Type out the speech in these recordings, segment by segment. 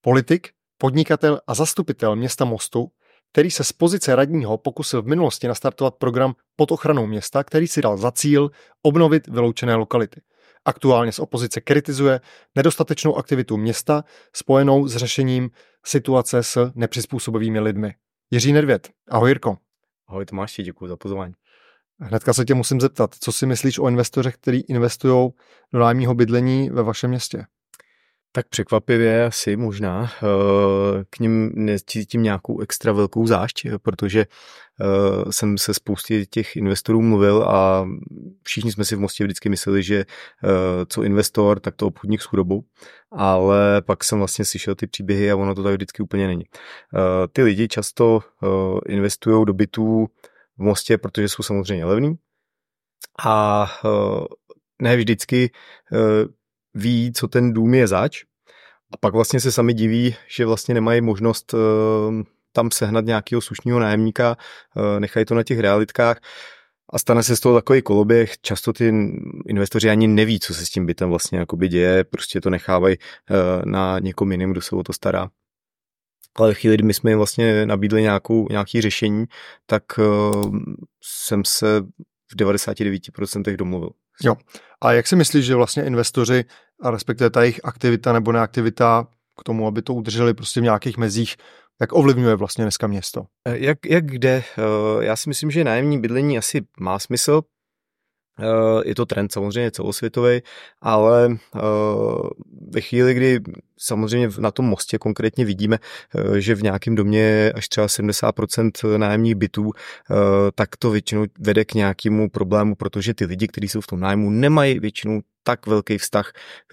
politik, podnikatel a zastupitel města Mostu, který se z pozice radního pokusil v minulosti nastartovat program pod ochranou města, který si dal za cíl obnovit vyloučené lokality. Aktuálně z opozice kritizuje nedostatečnou aktivitu města spojenou s řešením situace s nepřizpůsobivými lidmi. Jiří Nedvěd. Ahoj Jirko. Ahoj Tomáši, děkuji za pozvání. Hnedka se tě musím zeptat, co si myslíš o investorech, kteří investují do nájemního bydlení ve vašem městě? Tak překvapivě asi možná. K nim necítím nějakou extra velkou zášť, protože jsem se spoustě těch investorů mluvil a všichni jsme si v Mostě vždycky mysleli, že co investor, tak to obchodník s chudobou, ale pak jsem vlastně slyšel ty příběhy a ono to tak vždycky úplně není. Ty lidi často investují do bytů v Mostě, protože jsou samozřejmě levný a ne vždycky ví, co ten dům je zač a pak vlastně se sami diví, že vlastně nemají možnost tam sehnat nějakého slušného nájemníka, nechají to na těch realitkách a stane se z toho takový koloběh. Často ty investoři ani neví, co se s tím bytem vlastně jakoby děje, prostě to nechávají na někom jiném, kdo se o to stará. Ale v chvíli, kdy my jsme jim vlastně nabídli nějaké řešení, tak jsem se v 99% domluvil. Jo. A jak si myslíš, že vlastně investoři a respektive ta jejich aktivita nebo neaktivita k tomu, aby to udrželi prostě v nějakých mezích, jak ovlivňuje vlastně dneska město? Jak kde? Já si myslím, že nájemní bydlení asi má smysl. Je to trend samozřejmě celosvětový, ale ve chvíli, kdy samozřejmě na tom Mostě konkrétně vidíme, že v nějakém domě je až třeba 70% nájemních bytů, tak to většinou vede k nějakému problému, protože ty lidi, kteří jsou v tom nájmu, nemají většinou tak velký vztah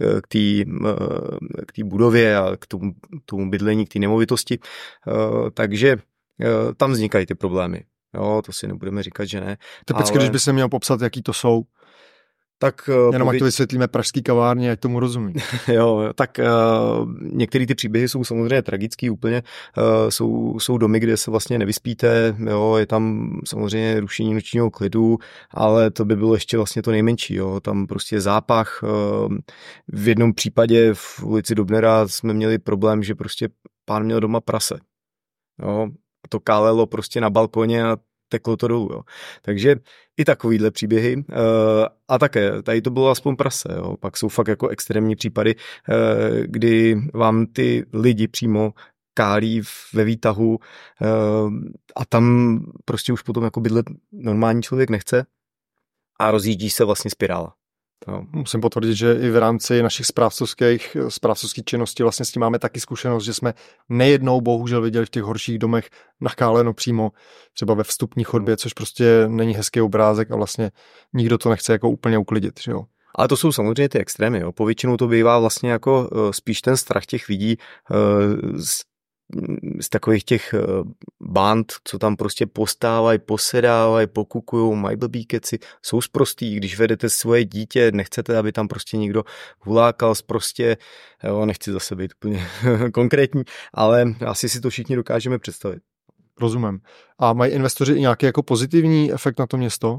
k té budově a k tomu bydlení, k té nemovitosti, takže tam vznikají ty problémy. Jo, to si nebudeme říkat, že ne. Typicky, když by se měl popsat, jaký to jsou, tak jenom ať to vysvětlíme pražský kavárně, ať tomu rozumí. Jo, tak některé ty příběhy jsou samozřejmě tragický úplně. Jsou domy, kde se vlastně nevyspíte, jo, je tam samozřejmě rušení nočního klidu, ale to by bylo ještě vlastně to nejmenší, jo. Tam prostě zápach. V jednom případě v ulici Dobnera jsme měli problém, že prostě pán měl doma prase. Jo, to kálelo prostě na balkoně a teklo to dolů. Jo. Takže i takovýhle příběhy. A také, tady to bylo aspoň prase. Jo. Pak jsou fakt jako extrémní případy, kdy vám ty lidi přímo kálí ve výtahu a tam prostě už potom jako bydlet normální člověk nechce a rozjíždí se vlastně spirála. No. Musím potvrdit, že i v rámci našich správcovských činností vlastně s tím máme taky zkušenost, že jsme nejednou bohužel viděli v těch horších domech nakáleno přímo třeba ve vstupní chodbě, což prostě není hezký obrázek a vlastně nikdo to nechce jako úplně uklidit, že jo. Ale to jsou samozřejmě ty extrémy, jo. Povětšinou to bývá vlastně jako spíš ten strach těch lidí z takových těch band, co tam prostě postávají, posedávají, pokukujou, mají blbý keci, jsou sprostý, když vedete svoje dítě, nechcete, aby tam prostě někdo hulákal sprostě, jo, nechci zase být úplně konkrétní, ale asi si to všichni dokážeme představit. Rozumím. A mají investoři i nějaký jako pozitivní efekt na to město?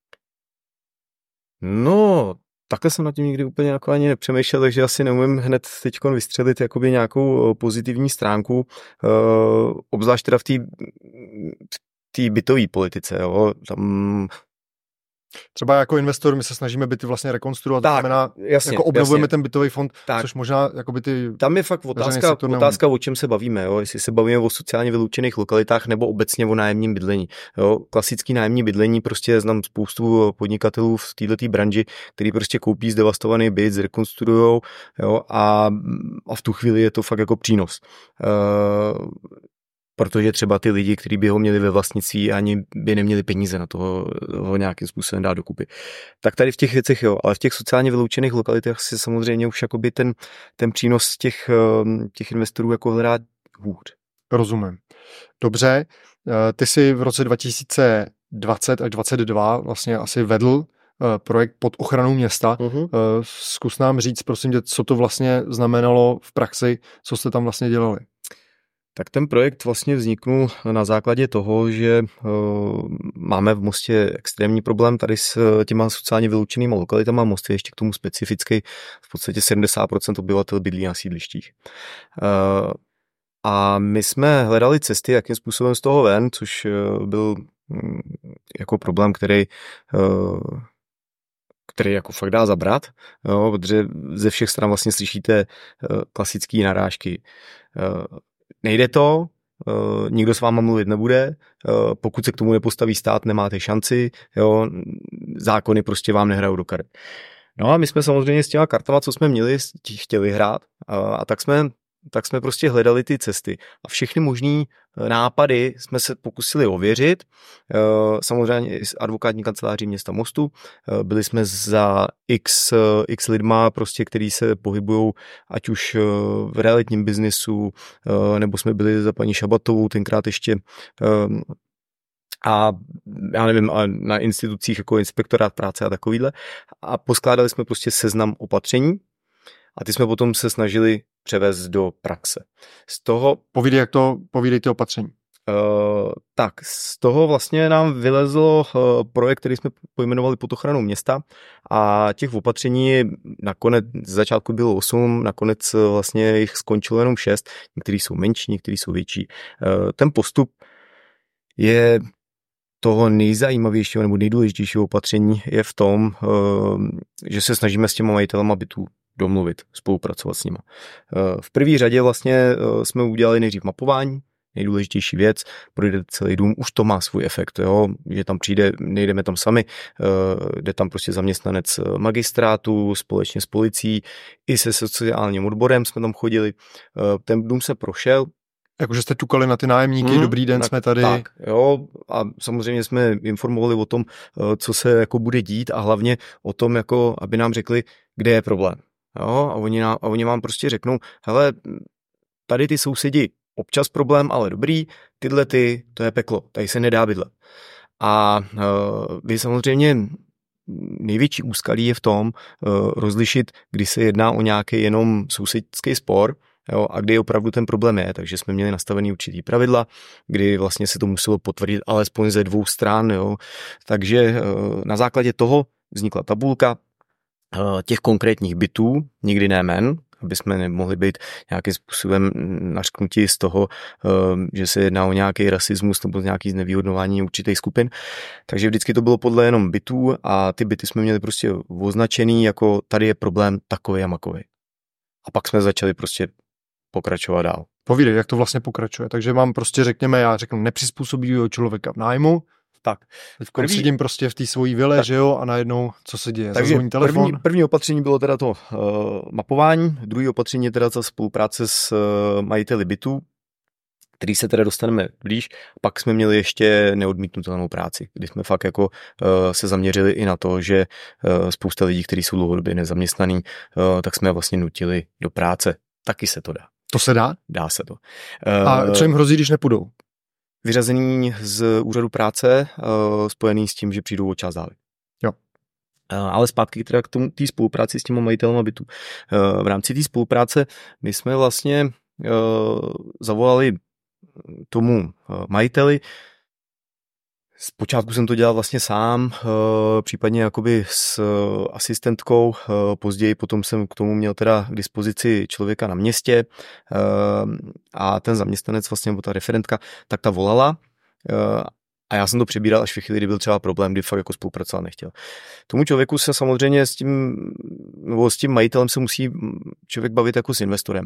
No, takhle jsem nad tím nikdy úplně jako ani nepřemýšlel, takže asi neumím hned teďkon vystřelit jakoby nějakou pozitivní stránku, obzvlášť teda v té bytové politice, jo, tam... Třeba jako investor my se snažíme byty vlastně rekonstruovat, tak, znamená, jasně, jako obnovujeme jasně. ten bytový fond, tak. Což možná jako by ty... Tam je fakt otázka, o čem se bavíme, jo? Jestli se bavíme o sociálně vyloučených lokalitách nebo obecně o nájemním bydlení. Jo? Klasický nájemní bydlení, prostě znám spoustu podnikatelů v této branži, který prostě koupí zdevastovaný byt, zrekonstruujou, jo? A v tu chvíli je to fakt jako přínos. Protože třeba ty lidi, kteří by ho měli ve vlastnictví, ani by neměli peníze na to ho nějakým způsobem dát dokupy. Tak tady v těch věcech jo, ale v těch sociálně vyloučených lokalitách si samozřejmě už jakoby ten přínos těch investorů jako hledá hůř. Rozumím. Dobře, ty jsi v roce 2020 až 2022 vlastně asi vedl projekt pod ochranou města. Zkus nám říct, prosím tě, co to vlastně znamenalo v praxi, co jste tam vlastně dělali? Tak ten projekt vlastně vzniknul na základě toho, že máme v Mostě extrémní problém tady s těma sociálně vyloučenýma lokalitama. Most je ještě k tomu specifický. V podstatě 70% obyvatel bydlí na sídlištích. A my jsme hledali cesty, jakým způsobem z toho ven, což byl jako problém, který jako fakt dá zabrat, jo, protože ze všech stran vlastně slyšíte klasické narážky. Nejde to, nikdo s váma mluvit nebude, pokud se k tomu nepostaví stát, nemáte šanci, jo, zákony prostě vám nehrajou do karet. No a my jsme samozřejmě s těma kartama, co jsme měli, chtěli hrát a tak jsme prostě hledali ty cesty a všechny možný nápady jsme se pokusili ověřit. Samozřejmě i s advokátní kanceláří města Mostu. Byli jsme za x lidma, prostě, který se pohybujou ať už v realitním biznisu, nebo jsme byli za paní Šabatovou, tenkrát ještě a já nevím, na institucích jako inspektorát práce a takovýhle. A poskládali jsme prostě seznam opatření a ty jsme potom se snažili převést do praxe. Z toho... Povídej ty opatření. Tak, z toho vlastně nám vylezl projekt, který jsme pojmenovali Pod ochranou města a těch opatření nakonec z začátku bylo 8, nakonec vlastně jich skončilo jenom 6, některý jsou menší, některý jsou větší. Ten postup je toho nejzajímavějšího nebo nejdůležitějšího opatření je v tom, že se snažíme s těma majitelama bytů domluvit, spolupracovat s nima. V první řadě vlastně jsme udělali nejdřív mapování, nejdůležitější věc, projde celý dům, už to má svůj efekt, jo? Že tam přijde, nejdeme tam sami, jde tam prostě zaměstnanec magistrátu společně s policií, i se sociálním odborem jsme tam chodili, ten dům se prošel. Jakože jste ťukali na ty nájemníky, dobrý den, jsme tady. Tak, jo, a samozřejmě jsme informovali o tom, co se jako bude dít a hlavně o tom, jako, aby nám řekli, kde je problém. Jo, a oni vám prostě řeknou, hele, tady ty sousedi, občas problém, ale dobrý, to je peklo, tady se nedá bydlet. A vy samozřejmě největší úskalí je v tom rozlišit, kdy se jedná o nějaký jenom sousedský spor, jo, a kdy opravdu ten problém je, takže jsme měli nastavený určitý pravidla, kdy vlastně se to muselo potvrdit alespoň ze 2 stran, jo. Takže na základě toho vznikla tabulka těch konkrétních bytů, nikdy ne jmen, aby jsme nemohli být nějakým způsobem nařknutí z toho, že se jedná o nějaký rasismus nebo nějaký znevýhodňování určitých skupin. Takže vždycky to bylo podle jenom bytů a ty byty jsme měli prostě označený jako tady je problém takový a makový. A pak jsme začali prostě pokračovat dál. Povídej, jak to vlastně pokračuje. Takže mám prostě, já řeknu nepřizpůsobivého člověka v nájmu. Tak. Teď sedím prostě v té svojí vile, že jo, a najednou co se děje? Takže první opatření bylo teda to mapování, druhé opatření je teda ta spolupráce s majiteli bytů, který se teda dostaneme blíž. Pak jsme měli ještě neodmítnutelnou práci, kdy jsme fakt jako se zaměřili i na to, že spousta lidí, kteří jsou dlouhodobě nezaměstnaní, tak jsme vlastně nutili do práce. Taky se to dá. To se dá? Dá se to. A co jim hrozí, když nepůjdou? Vyřazení z úřadu práce spojený s tím, že přijdou o část dávek. Jo. Ale zpátky teda k té spolupráci s těma majitelama bytu. V rámci té spolupráce my jsme vlastně zavolali tomu majiteli. Zpočátku jsem to dělal vlastně sám, případně jakoby s asistentkou, později potom jsem k tomu měl teda k dispozici člověka na městě a ten zaměstnanec vlastně, nebo ta referentka, tak ta volala a já jsem to přebíral až v chvíli, kdy byl třeba problém, kdy fakt jako spolupracovat nechtěl. Tomu člověku se samozřejmě s tím majitelem se musí člověk bavit jako s investorem.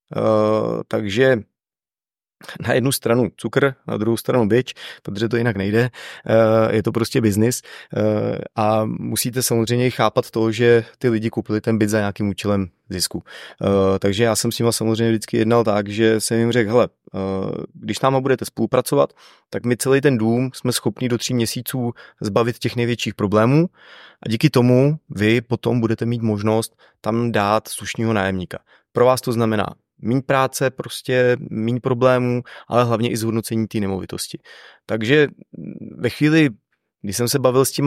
Takže na jednu stranu cukr, na druhou stranu bič, protože to jinak nejde, je to prostě biznis a musíte samozřejmě chápat to, že ty lidi koupili ten byt za nějakým účelem zisku. Takže já jsem s nima samozřejmě vždycky jednal tak, že jsem jim řekl, hele, když náma budete spolupracovat, tak my celý ten dům jsme schopni do 3 měsíců zbavit těch největších problémů a díky tomu vy potom budete mít možnost tam dát slušného nájemníka. Pro vás to znamená míň práce, prostě míň problémů, ale hlavně i zhodnocení té nemovitosti. Takže ve chvíli, kdy jsem se bavil s těma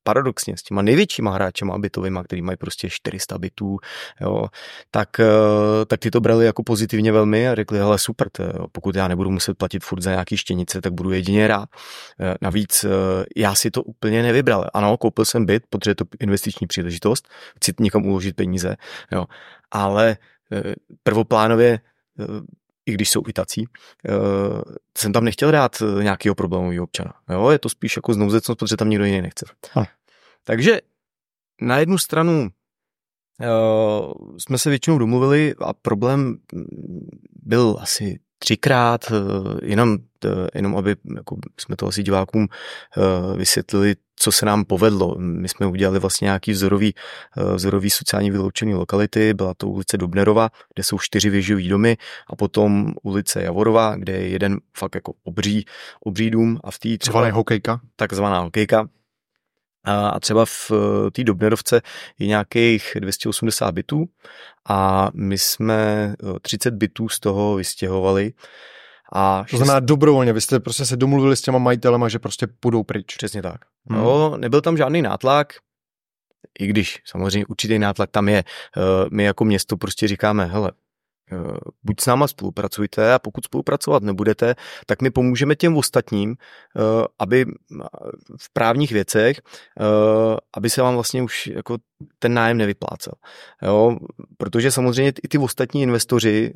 paradoxně s těma největšíma hráčema bytovýma, který mají prostě 400 bytů, jo, tak ty to brali jako pozitivně velmi a řekli, hele super, pokud já nebudu muset platit furt za nějaký štěnice, tak budu jedině rád. Navíc já si to úplně nevybral. Ano, koupil jsem byt, protože je to investiční příležitost, chci někam uložit peníze, jo, ale prvoplánově, i když jsou i tací, jsem tam nechtěl dát nějakého problémového občana. Jo, je to spíš jako znouzecnost, protože tam nikdo jiný nechce. Takže na jednu stranu jsme se většinou domluvili a problém byl asi 3krát, jenom aby jako jsme to asi divákům vysvětlili, co se nám povedlo. My jsme udělali vlastně nějaký vzorový sociálně vyloučený lokality, byla to ulice Dobnerova, kde jsou 4 věžové domy a potom ulice Javorova, kde je jeden fakt jako obří dům a v té třeba takzvaná hokejka. A třeba v té Dobnerovce je nějakých 280 bytů a my jsme 30 bytů z toho vystěhovali. To znamená dobrovolně, vy jste prostě se domluvili s těma majitelema, že prostě půjdou pryč. Přesně tak. No, nebyl tam žádný nátlak, i když samozřejmě určitý nátlak tam je. My jako město prostě říkáme, hele, buď s náma spolupracujte a pokud spolupracovat nebudete, tak my pomůžeme těm ostatním, aby v právních věcech, aby se vám vlastně už jako ten nájem nevyplácel. Jo? Protože samozřejmě i ty ostatní investoři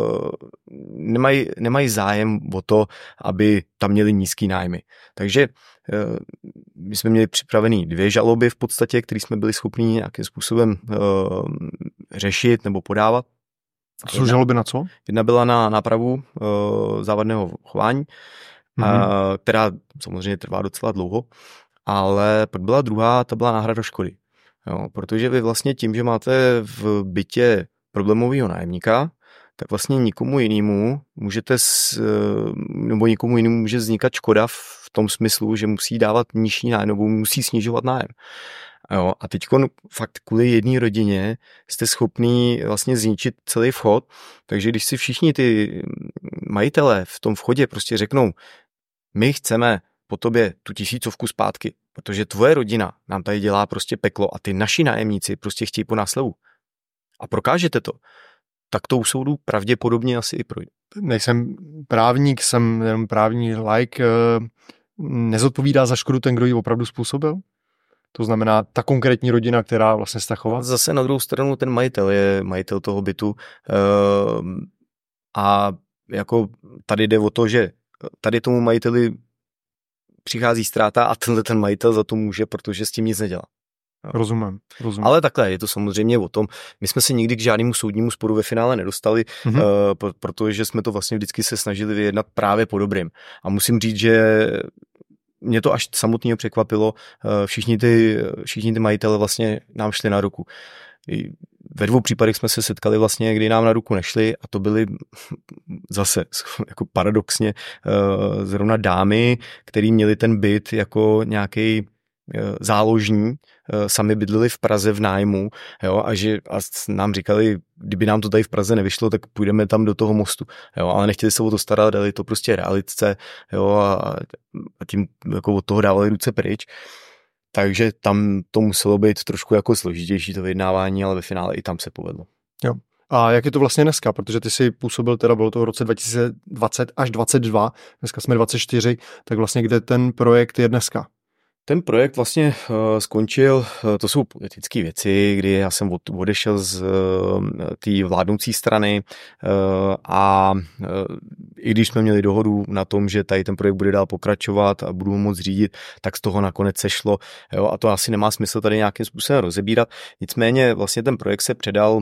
nemají zájem o to, aby tam měli nízký nájmy. Takže my jsme měli připravený 2 žaloby v podstatě, které jsme byli schopni nějakým způsobem řešit nebo podávat. Jsou žaloby na co? Jedna byla na nápravu závadného chování, která samozřejmě trvá docela dlouho, ale pak byla druhá, ta byla náhrada škody. Jo, protože vy vlastně tím, že máte v bytě problémového nájemníka, tak vlastně nikomu jinému může vznikat škoda v tom smyslu, že musí dávat nižší nájem nebo musí snižovat nájem. Jo, a teď fakt kvůli jedné rodině jste schopný vlastně zničit celý vchod, takže když si všichni ty majitelé v tom vchodě prostě řeknou, my chceme po tobě tu 1000 zpátky, protože tvoje rodina nám tady dělá prostě peklo a ty naši nájemníci prostě chtějí po nás slevu a prokážete to, tak to u soudu pravděpodobně asi i projde. Nejsem právník, jsem jenom právní like, nezodpovídá za škodu ten, kdo ji opravdu způsobil? To znamená ta konkrétní rodina, která vlastně se chová? Zase na druhou stranu ten majitel je majitel toho bytu a jako tady jde o to, že tady tomu majiteli přichází ztráta a ten majitel za to může, protože s tím nic nedělá. Rozumím. Ale takhle je to samozřejmě o tom. My jsme se nikdy k žádnému soudnímu sporu ve finále nedostali, protože jsme to vlastně vždycky se snažili vyjednat právě po dobrým. A musím říct, že mě to až samotného překvapilo. Všichni ty majitele vlastně nám šli na ruku. Ve 2 případech jsme se setkali vlastně, kdy nám na ruku nešli a to byly zase jako paradoxně zrovna dámy, který měli ten byt jako nějaký záložní, sami bydleli v Praze v nájmu, jo, a nám říkali, kdyby nám to tady v Praze nevyšlo, tak půjdeme tam do toho Mostu, jo, ale nechtěli se o to starat, dali to prostě realitce, jo, a tím jako od toho dávali ruce pryč. Takže tam to muselo být trošku jako složitější to vyjednávání, ale ve finále i tam se povedlo. Jo. A jak je to vlastně dneska? Protože ty jsi působil, teda bylo to v roce 2020 až 2022, dneska jsme 2024, tak vlastně kde ten projekt je dneska? Ten projekt vlastně skončil, to jsou politické věci, kdy já jsem odešel z té vládnoucí strany a i když jsme měli dohodu na tom, že tady ten projekt bude dál pokračovat a budu ho moc řídit, tak z toho nakonec sešlo, jo, a to asi nemá smysl tady nějakým způsobem rozebírat. Nicméně vlastně ten projekt se předal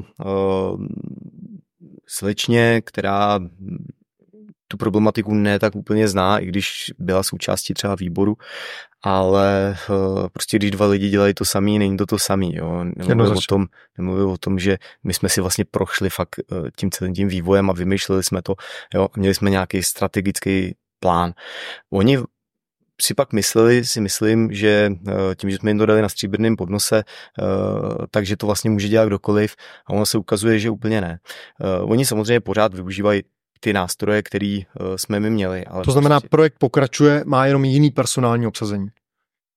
slečně, která tu problematiku ne tak úplně zná, i když byla součástí třeba výboru, ale prostě když 2 lidi dělají to samý, není to samý. Jo. Nemluvím o tom, že my jsme si vlastně prošli fakt celým tím vývojem a vymýšleli jsme to, jo, a měli jsme nějaký strategický plán. Oni si pak myslím, že tím, že jsme jim to dali na stříbrném podnose, takže to vlastně může dělat kdokoliv a ono se ukazuje, že úplně ne. Oni samozřejmě pořád využívají ty nástroje, které jsme my měli. Ale to znamená, projekt pokračuje, má jenom jiný personální obsazení.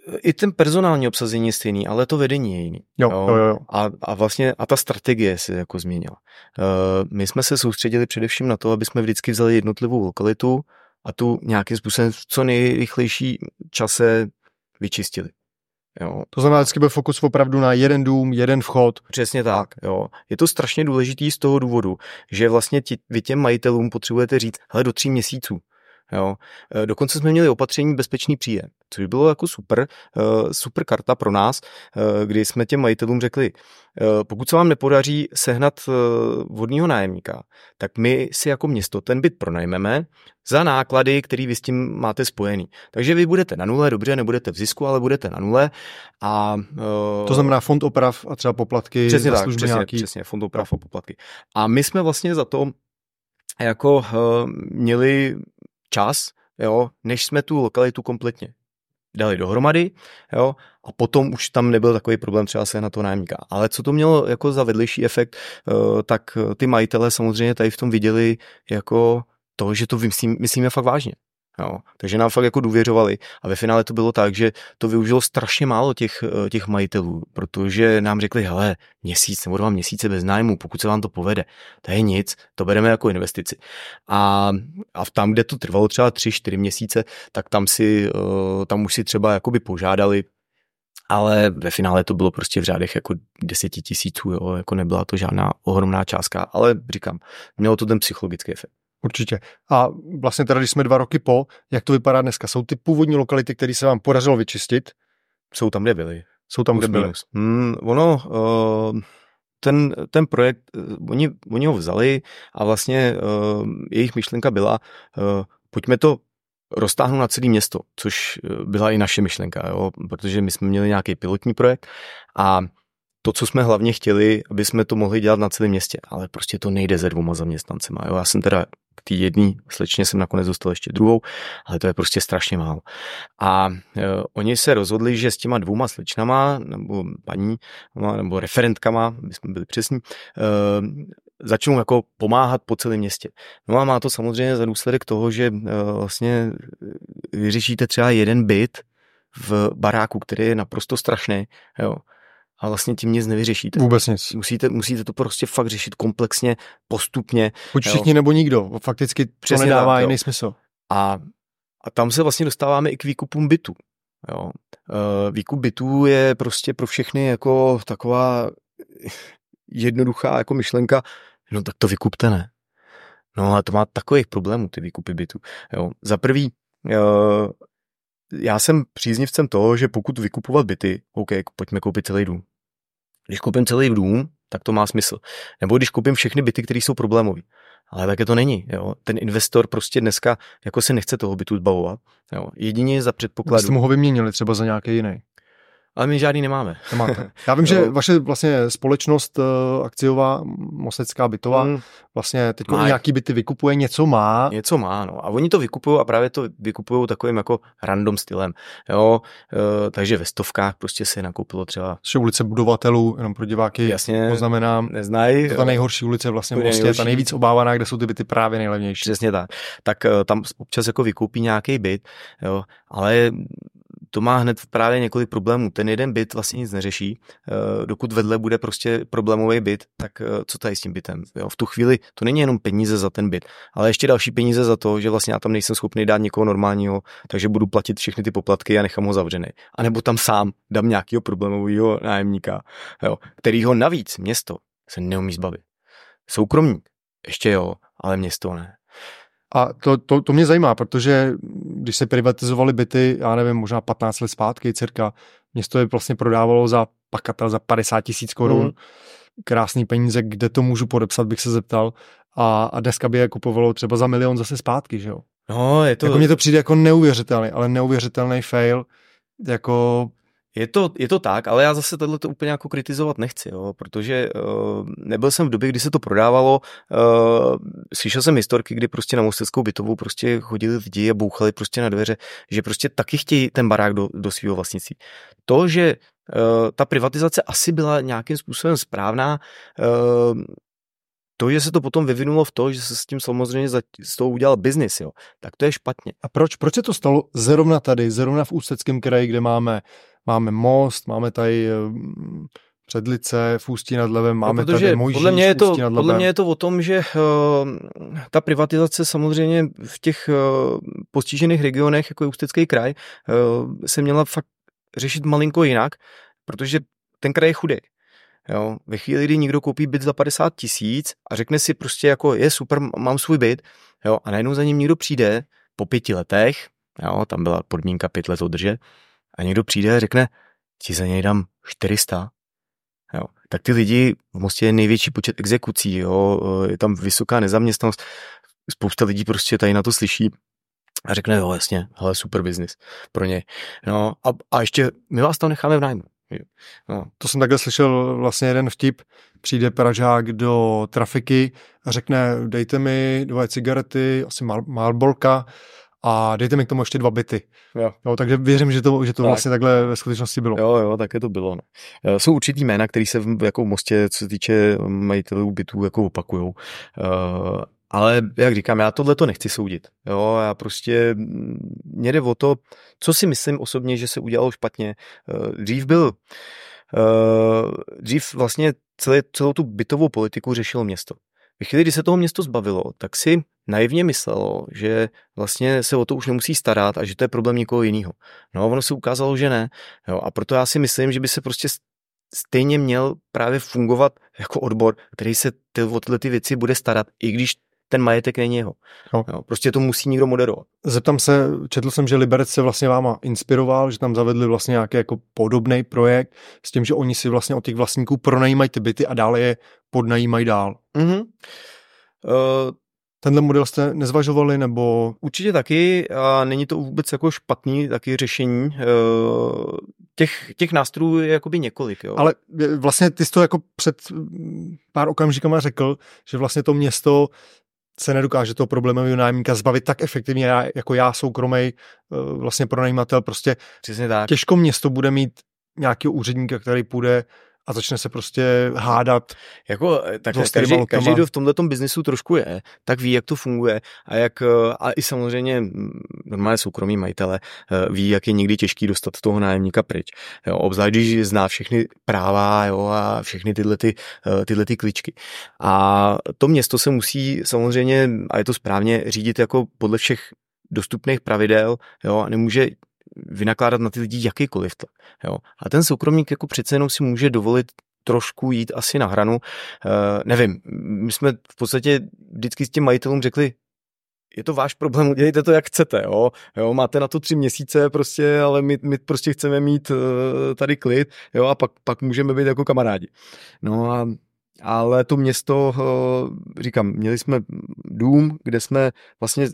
I ten personální obsazení je stejný, ale to vedení je jiný. Jo. A vlastně ta strategie se jako změnila. My jsme se soustředili především na to, aby jsme vždycky vzali jednotlivou lokalitu a tu nějakým způsobem v co nejrychlejší čase vyčistili. Jo. To znamená, vždycky byl fokus opravdu na jeden dům, jeden vchod. Přesně tak. Jo. Je to strašně důležitý z toho důvodu, že vlastně vy těm majitelům potřebujete říct, hele, do 3 měsíců. Jo. Dokonce jsme měli opatření bezpečný příjem, což bylo jako super karta pro nás, kdy jsme těm majitelům řekli, pokud se vám nepodaří sehnat vodního nájemníka, tak my si jako město ten byt pronajmeme za náklady, který vy s tím máte spojený. Takže vy budete na nule, dobře, nebudete v zisku, ale budete na nule. A, to znamená fond oprav a třeba poplatky. Přesně tak, přesně, fond oprav a poplatky. A my jsme vlastně za to jako měli čas, jo, než jsme tu lokalitu kompletně dali dohromady, jo, a potom už tam nebyl takový problém třeba sehnat toho nájemníka. Ale co to mělo jako za vedlejší efekt, tak ty majitelé samozřejmě tady v tom viděli jako to, že to myslíme fakt vážně. Jo. Takže nám fakt jako důvěřovali a ve finále to bylo tak, že to využilo strašně málo těch majitelů, protože nám řekli, hele, měsíc nebo 2 měsíce bez nájmu, pokud se vám to povede, to je nic, to bereme jako investici. A tam, kde to trvalo třeba 3-4 měsíce, tak tam už si třeba jakoby požádali, ale ve finále to bylo prostě v řádech jako 10 000, jo, jako nebyla to žádná ohromná částka, ale říkám, mělo to ten psychologický efekt. Určitě. A vlastně teda, když jsme 2 roky po, jak to vypadá dneska? Jsou ty původní lokality, které se vám podařilo vyčistit? Jsou tam, kde byly. Jsou tam, kde byly. Ten projekt, oni ho vzali a vlastně jejich myšlenka byla, pojďme to roztáhnout na celé město, což byla i naše myšlenka, jo? Protože my jsme měli nějaký pilotní projekt a to, co jsme hlavně chtěli, aby jsme to mohli dělat na celém městě, ale prostě to nejde se 2 zaměstnancema. Jo? Já jsem teda k té jedné slečně jsem nakonec dostal ještě druhou, ale to je prostě strašně málo. A oni se rozhodli, že s těma 2 slečnama, nebo paní, nebo referentkama, aby jsme byli přesní, začnou jako pomáhat po celém městě. No a má to samozřejmě za důsledek toho, že vlastně vyřešíte třeba jeden byt v baráku, který je naprosto strašný, jo. A vlastně tím nic nevyřešíte. Vůbec nic. Musíte to prostě fakt řešit komplexně, postupně. Buď všichni nebo nikdo. Fakticky to nedává jiný smysl. A tam se vlastně dostáváme i k výkupům bytů. Jo. Výkup bytů je prostě pro všechny jako taková jednoduchá jako myšlenka, no tak to vykupte, ne? No ale to má takových problémů, ty výkupy bytů. Jo. Za prvý, já jsem příznivcem toho, že pokud vykupovat byty, OK, pojďme koupit celý dům. Když koupím celý dům, tak to má smysl. Nebo když koupím všechny byty, které jsou problémové. Ale také to není. Jo. Ten investor prostě dneska jako se nechce toho bytu zbavovat. Jo. Jedině za předpokladu. Jste mu ho vyměnili třeba za nějaký jiný. Ale my žádný nemáme. Nemáte. Já vím, že vaše vlastně společnost akciová, Mostecká bytová, vlastně teď nějaký byty vykupuje, něco má. Něco má, no. A oni to vykupují a právě to vykupují takovým jako random stylem. Jo, takže ve stovkách prostě se nakoupilo třeba. Což je ulice Budovatelů, jenom pro diváky. Jasně, poznamenám. Neznají. To ta nejhorší ulice vlastně v Mostě, ta nejvíc obávaná, kde jsou ty byty právě nejlevnější. Přesně tak. Tak tam občas jako vykoupí nějaký byt, jo, ale to má hned právě několik problémů. Ten jeden byt vlastně nic neřeší. Dokud vedle bude prostě problémový byt, tak co tady s tím bytem? Jo, v tu chvíli to není jenom peníze za ten byt, ale ještě další peníze za to, že vlastně já tam nejsem schopný dát někoho normálního, takže budu platit všechny ty poplatky a nechám ho zavřený. A nebo tam sám dám nějakého problémového nájemníka, jo, kterýho navíc město se neumí zbavit. Soukromník ještě jo, ale město ne. A to mě zajímá, protože když se privatizovaly byty, já nevím, možná 15 let zpátky cirka, město je vlastně prodávalo za pakatel za 50 000 korun. Krásný peníze, kde to můžu podepsat, bych se zeptal. A dneska by je kupovalo třeba za 1 milion zase zpátky, že jo? No, je to... Jako mně to přijde jako neuvěřitelný, ale neuvěřitelný fail, jako... Je to tak, ale já zase tohleto úplně jako kritizovat nechci, jo, protože nebyl jsem v době, kdy se to prodávalo, slyšel jsem historky, kdy prostě na Mosteckou bytovou prostě chodili lidi a bouchali prostě na dveře, že prostě taky chtějí ten barák do svého vlastnictví. To, že ta privatizace asi byla nějakým způsobem správná, to, že se to potom vyvinulo v to, že se s tím samozřejmě z toho udělal biznis, jo, tak to je špatně. A proč se to stalo zrovna tady, zrovna v Ústeckém kraji, kde máme Most, máme tady Předlice, v Ústí nad Labem, máme tady Mojžíš, podle mě je to o tom, že ta privatizace samozřejmě v těch postižených regionech, jako je Ústecký kraj, se měla fakt řešit malinko jinak, protože ten kraj je chudý. Jo, ve chvíli, kdy někdo koupí byt za 50 000 a řekne si prostě jako je super, mám svůj byt, jo, a najednou za ním někdo přijde po 5 letech, jo, tam byla podmínka 5 let udržet, a někdo přijde a řekne, ti za něj dám 400, jo, tak ty lidi, v Mostě je největší počet exekucí, jo, je tam vysoká nezaměstnanost, spousta lidí prostě tady na to slyší a řekne, jo, jasně, hele, super biznis pro ně. No a ještě my vás tam necháme v nájmu. No. To jsem takhle slyšel vlastně jeden vtip, přijde Pražák do trafiky a řekne, dejte mi 2 cigarety, asi Marlborka a dejte mi k tomu ještě 2 byty. Jo, takže věřím, že to tak. Vlastně takhle ve skutečnosti bylo. Jo, také to bylo. No. Jsou určitý jména, které se jako v Mostě, co se týče majitelů bytů, jako opakujou. Ale jak říkám, já tohle to nechci soudit. Jo, já prostě mě jde o to, co si myslím osobně, že se udělalo špatně. Dřív vlastně celou tu bytovou politiku řešilo město. Ve chvíli, kdy se toho město zbavilo, tak si naivně myslelo, že vlastně se o to už nemusí starat a že to je problém někoho jiného. No, ono se ukázalo, že ne. Jo, a proto já si myslím, že by se prostě stejně měl právě fungovat jako odbor, který se o tyhle ty věci bude starat, i když ten majetek není jeho. Jo, prostě to musí někdo moderovat. Zeptám se, četl jsem, že Liberec se vlastně váma inspiroval, že tam zavedli vlastně nějaký jako podobný projekt s tím, že oni si vlastně od těch vlastníků pronajímají ty byty a dále je podnajímají dál. Tenhle model jste nezvažovali, nebo? Určitě taky a není to vůbec jako špatný taky řešení. Těch nástrojů je jakoby několik. Jo. Ale vlastně ty jsi to jako před pár okamžikama řekl, že vlastně to město se nedokáže toho problémového nájemníka zbavit tak efektivně, jako já soukromý vlastně pronajímatel. Prostě přesně tak. Těžko město bude mít nějakého úředníka, který půjde a začne se prostě hádat. Jako, tak každý, kdo v tomhletom biznesu trošku je, tak ví, jak to funguje a i samozřejmě normálně soukromí majitele ví, jak je někdy těžký dostat toho nájemníka pryč. Jo, obzvlášť, když zná všechny práva, jo, a všechny tyhle ty kličky. A to město se musí samozřejmě, a je to správně, řídit jako podle všech dostupných pravidel, jo, a nemůže vynakládat na ty lidi jakýkoliv tlak. Jo. A ten soukromník jako přece jenom si může dovolit trošku jít asi na hranu. Nevím, my jsme v podstatě vždycky s těm majitelům řekli, je to váš problém, udělejte to, jak chcete. Jo, máte na to 3 měsíce prostě, ale my prostě chceme mít tady klid, jo, a pak můžeme být jako kamarádi. No ale to město, říkám, měli jsme dům, kde jsme vlastně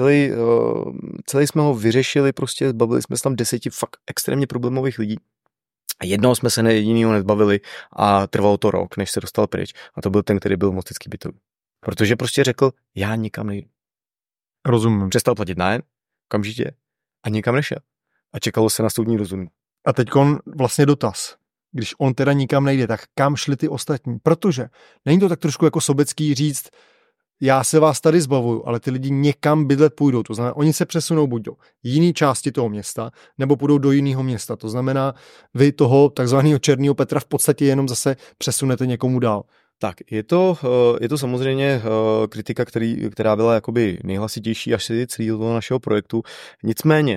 celý jsme ho vyřešili, prostě zbavili jsme se tam 10 fakt extrémně problémových lidí. A jednoho jsme se jedinýho nezbavili a trvalo to rok, než se dostal pryč. A to byl ten, který byl v Mostecký bytový. Protože prostě řekl, já nikam nejdu. Rozumím. Přestal platit nájem, okamžitě, a nikam nešel. A čekalo se na soudní rozhodnutí. A teďkon vlastně dotaz. Když on teda nikam nejde, tak kam šli ty ostatní? Protože není to tak trošku jako sobecký říct, já se vás tady zbavuju, ale ty lidi někam bydlet půjdou. To znamená, oni se přesunou buď do jiné části toho města, nebo půjdou do jiného města. To znamená, vy toho takzvaného Černýho Petra v podstatě jenom zase přesunete někomu dál. Tak, je to samozřejmě kritika, která byla jakoby nejhlasitější až si celého našeho projektu. Nicméně,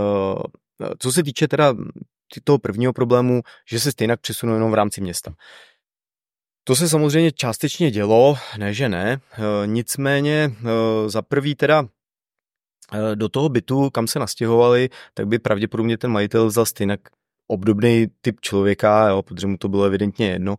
co se týče teda toho prvního problému, že se stejně přesunou jenom v rámci města. To se samozřejmě částečně dělo, ne že ne, nicméně za prvý teda do toho bytu, kam se nastěhovali, tak by pravděpodobně ten majitel vzal stejně obdobný typ člověka, jo, protože mu to bylo evidentně jedno,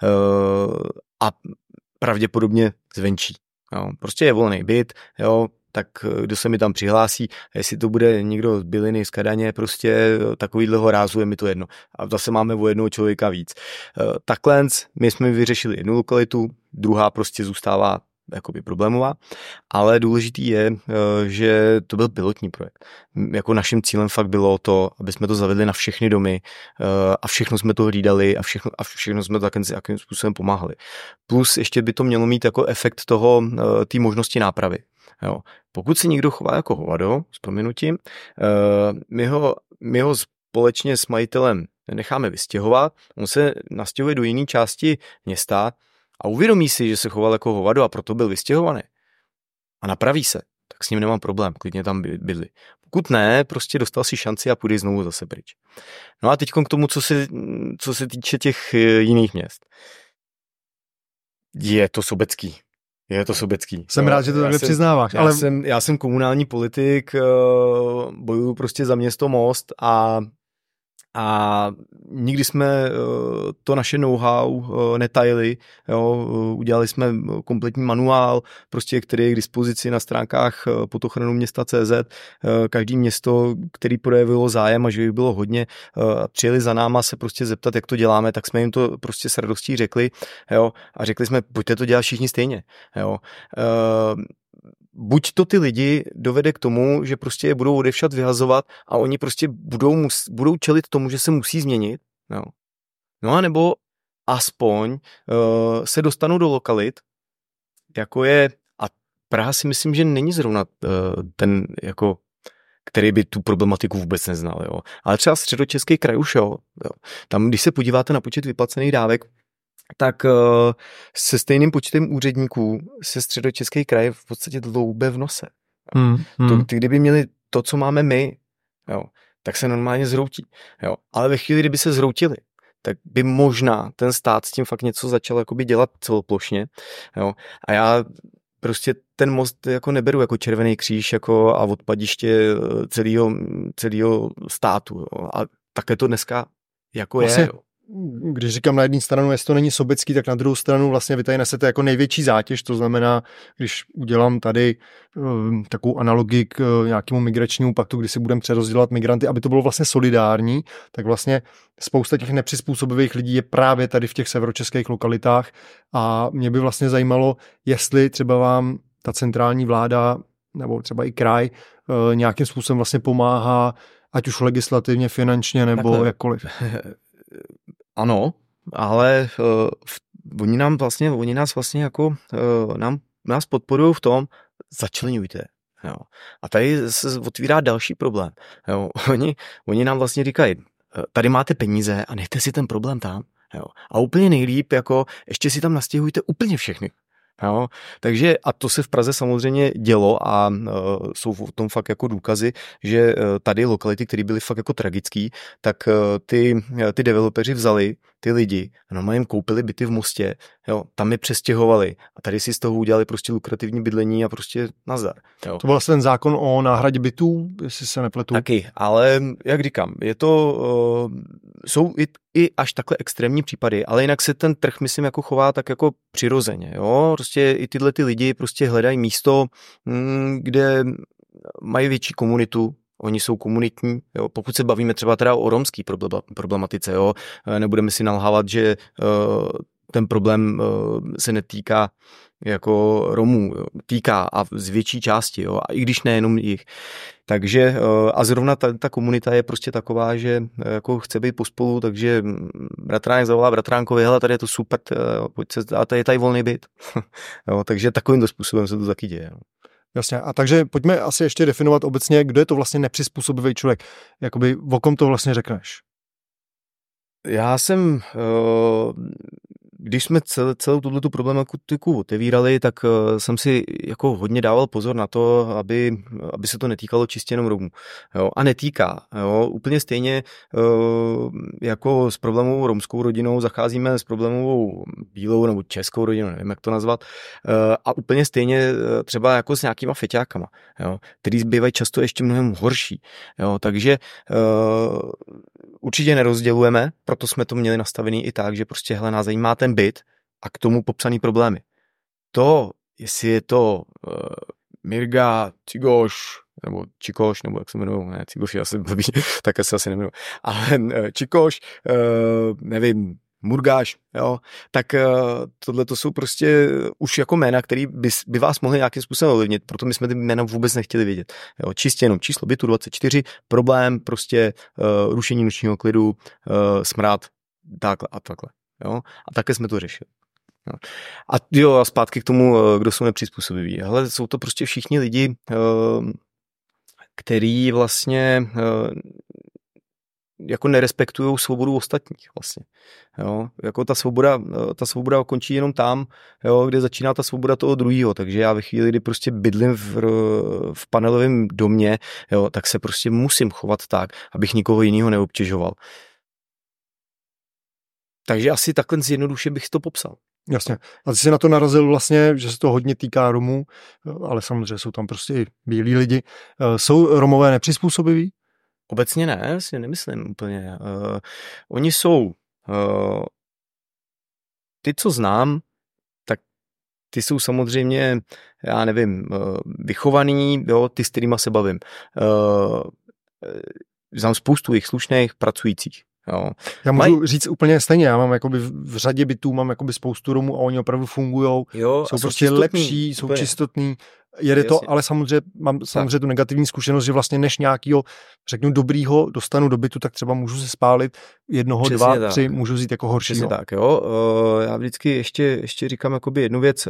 a pravděpodobně zvenčí. Jo. Prostě je volný byt, jo, tak kdo se mi tam přihlásí, jestli to bude někdo z Byliny, z Kadaně, prostě takovýhleho rázu, je mi to jedno. A zase máme o jednoho člověka víc. Takhle my jsme vyřešili jednu lokalitu, druhá prostě zůstává jakoby problémová, ale důležitý je, že to byl pilotní projekt. Jako naším cílem fakt bylo to, aby jsme to zavedli na všechny domy a všechno jsme to hlídali a všechno jsme to jakým způsobem pomáhali. Plus ještě by to mělo mít jako efekt toho, té možnosti nápravy. Jo. Pokud se někdo chová jako hovado, s prominutím, my ho společně s majitelem necháme vystěhovat, on se nastěhuje do jiné části města a uvědomí si, že se choval jako hovado a proto byl vystěhovaný a napraví se, tak s ním nemám problém, klidně tam bydli. Pokud ne, prostě dostal si šanci a půjde znovu zase pryč. No a teď k tomu, co se týče těch jiných měst. Je to sobecký. Jsem rád, že to takhle přiznáváš. Já jsem komunální politik, bojuju prostě za město Most a nikdy jsme to naše know-how netajili. Jo. Udělali jsme kompletní manuál, prostě, který je k dispozici na stránkách potochranou města.cz. Každý město, který projevilo zájem a že jich bylo hodně, přijeli za náma se prostě zeptat, jak to děláme, tak jsme jim to prostě s radostí řekli. Jo. A řekli jsme, pojďte to dělat všichni stejně. Jo. Buď to ty lidi dovede k tomu, že prostě je budou odevšad vyhazovat a oni prostě budou čelit tomu, že se musí změnit. No a nebo aspoň se dostanou do lokalit, jako je, a Praha si myslím, že není zrovna ten, jako, který by tu problematiku vůbec neznal. Jo. Ale třeba Středočeský kraj už, jo. Tam, když se podíváte na počet vyplacených dávek, tak se stejným počtem úředníků se Středočeský kraj v podstatě dloube v nose. Ty, kdyby měli to, co máme my, jo, tak se normálně zhroutí. Jo. Ale ve chvíli, kdyby se zhroutili, tak by možná ten stát s tím fakt něco začal jakoby dělat celoplošně. Jo. A já prostě ten most jako neberu jako Červený kříž jako a odpadiště celého státu. Jo. A také to dneska jako vlastně je. Jo. Když říkám na jedné stranu, jestli to není sobecký, tak na druhou stranu vlastně vy tady nesete jako největší zátěž, to znamená, když udělám tady takovou analogii k nějakému migračnímu paktu, kdy si budeme přerozdělovat migranty, aby to bylo vlastně solidární, tak vlastně spousta těch nepřizpůsobivých lidí je právě tady v těch severočeských lokalitách a mě by vlastně zajímalo, jestli třeba vám ta centrální vláda nebo třeba i kraj nějakým způsobem vlastně pomáhá, ať už legislativně, finančně nebo takhle, jakkoliv. Ano, ale oni nás vlastně jako nás podporují v tom, začleňujte. Jo. A tady se otvírá další problém. Jo. Oni nám vlastně říkají, tady máte peníze a nechte si ten problém tam. Jo. A úplně nejlíp, jako ještě si tam nastěhujte úplně všechny. Jo, takže a to se v Praze samozřejmě dělo a jsou v tom fakt jako důkazy, že tady lokality, které byly fakt jako tragický, tak ty developeři vzali ty lidi a normálně jim koupili byty v Mostě, jo, tam je přestěhovali a tady si z toho udělali prostě lukrativní bydlení a prostě nazdar. Jo. To byl vlastně ten zákon o náhradě bytů, jestli se nepletu. Taky, ale jak říkám, je to, jsou i až takhle extrémní případy, ale jinak se ten trh, myslím, jako chová tak jako přirozeně, jo, prostě i tyhle ty lidi prostě hledají místo, kde mají větší komunitu, oni jsou komunitní, jo. Pokud se bavíme třeba teda o romský problematice, jo, nebudeme si nalhávat, že ten problém se netýká jako Romů, jo. Týká a z větší části, jo, a i když nejenom jich. Takže a zrovna ta komunita je prostě taková, že jako chce být pospolu, takže bratránek zavolá bratránkovi, hele, tady je to super, pojď se, a tady je tady volný byt. Jo, takže takovýmto způsobem se to taky děje. Jo. Jasně, a takže pojďme asi ještě definovat obecně, kdo je to vlastně nepřizpůsobivý člověk. Jakoby o kom to vlastně řekneš? Já jsem, když jsme celou tuto problematiku otevírali, tak jsem si jako hodně dával pozor na to, aby se to netýkalo čistě jenom Romů. Jo, a netýká. Jo, úplně stejně jako s problémovou romskou rodinou zacházíme s problémovou bílou nebo českou rodinou, nevím, jak to nazvat, a úplně stejně třeba jako s nějakýma feťákama, jo, který bývají často ještě mnohem horší. Jo, takže určitě nerozdělujeme, proto jsme to měli nastavený i tak, že prostě hele, nás zajímá ten byt a k tomu popsaný problémy. To, jestli je to Mirga, Cigoš, nebo Čikoš, nebo jak se jmenují, ne, Cigoš je asi blbý, tak asi nemenuji, ale Čikoš, nevím, Murgáš, jo, tak tohle to jsou prostě už jako jména, které by vás mohly nějakým způsobem ovlivnit, proto my jsme ty jména vůbec nechtěli vědět. Jo, čistě jenom číslo bytu 24, problém, prostě rušení nočního klidu, smrad, takhle a takhle. Jo, a také jsme to řešili. Jo. A zpátky k tomu, kdo jsou nepřizpůsobiví. Hele, jsou to prostě všichni lidi, který vlastně jako nerespektují svobodu ostatních vlastně. Jo, jako ta svoboda končí jenom tam, jo, kde začíná ta svoboda toho druhého, takže já ve chvíli, kdy prostě bydlím v panelovém domě, jo, tak se prostě musím chovat tak, abych nikoho jiného neobtěžoval. Takže asi takhle zjednoduše bych to popsal. Jasně. A ty jsi na to narazil vlastně, že se to hodně týká Romů, ale samozřejmě jsou tam prostě i bílí lidi. Jsou Romové nepřizpůsobiví? Obecně ne, si nemyslím úplně. Oni jsou, ty, co znám, tak ty jsou samozřejmě, já nevím, vychovaný, jo, ty, s kterýma se bavím. Znám spoustu jich slušných, pracujících. Jo. Já můžu říct úplně stejně, já mám jakoby v řadě bytů mám jakoby spoustu Romů a oni opravdu fungujou, jsou prostě čistotný, lepší, jsou čistotní, jede to, ale samozřejmě mám samozřejmě tu negativní zkušenost, že vlastně než nějakýho, řeknu, dobrýho dostanu do bytu, tak třeba můžu se spálit jednoho, přesně 2, tak. 3, můžu vzít jako horšího. Přesně tak, jo. Já vždycky ještě říkám jakoby jednu věc,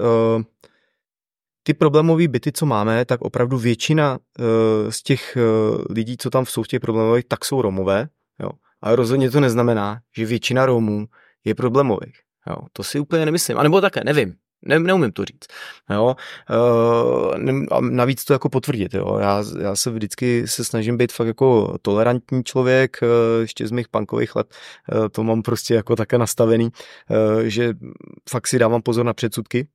ty problémové byty, co máme, tak opravdu většina z těch lidí, co tam jsou v těch problémových, tak jsou Romové, jo. Ale rozhodně to neznamená, že většina Romů je problémových. Jo, to si úplně nemyslím. A nebo také, nevím. Neumím to říct. Jo, a navíc to jako potvrdit. Jo. Já se vždycky snažím být fakt jako tolerantní člověk, ještě z mých punkových let to mám prostě jako také nastavený, že fakt si dávám pozor na předsudky.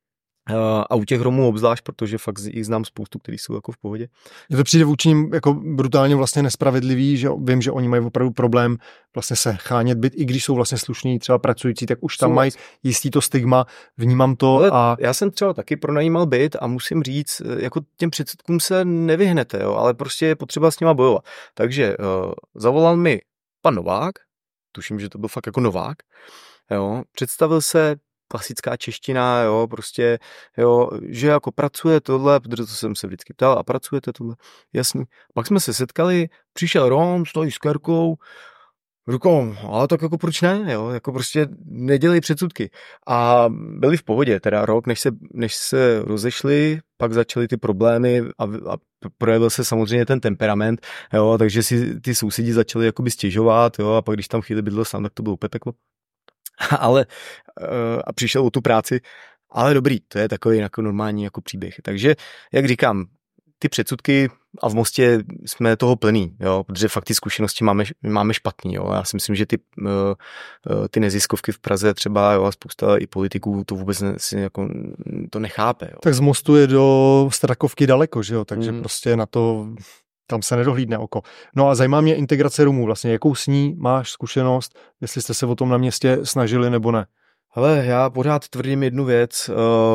A u těch Romů obzvlášť, protože fakt jich znám spoustu, kteří jsou jako v pohodě. Je to přijde vůči nim jako brutálně vlastně nespravedlivý, že vím, že oni mají opravdu problém vlastně se chánět byt, i když jsou vlastně slušní, třeba pracující, tak už tam mají jistý to stigma, vnímám to. Ale já jsem třeba taky pronajímal byt a musím říct, jako těm předsudkům se nevyhnete, jo, ale prostě je potřeba s nima bojovat. Takže zavolal mi pan Novák, tuším, že to byl fakt jako Novák, jo, představil se, klasická čeština, jo, prostě, jo, že jako pracuje tohle, protože to jsem se vždycky ptal, a pracujete tohle, jasný. Pak jsme se setkali, přišel Rom, stojí s kerkou, říkám, ale tak jako proč ne, jo, jako prostě nedělej předsudky. A byli v pohodě, teda rok, než se rozešli, pak začaly ty problémy a projevil se samozřejmě ten temperament, jo, takže si ty sousedi začali jakoby stěžovat, jo, a pak když tam chvíli bydlel sám, tak to bylo úplně peklo. Ale a přišel o tu práci, ale dobrý, to je takový jako normální jako příběh. Takže, jak říkám, ty předsudky a v Mostě jsme toho plný, jo, protože fakt ty zkušenosti máme špatný, jo. Já si myslím, že ty neziskovky v Praze třeba, jo, a spousta i politiků to vůbec jako, to nechápe, jo. Tak z Mostu je do Strakovky daleko, že jo, takže prostě na to tam se nedohlídne oko. No a zajímá mě integrace Romů, vlastně jakou s ní máš zkušenost, jestli jste se o tom na městě snažili nebo ne? Hele, já pořád tvrdím jednu věc,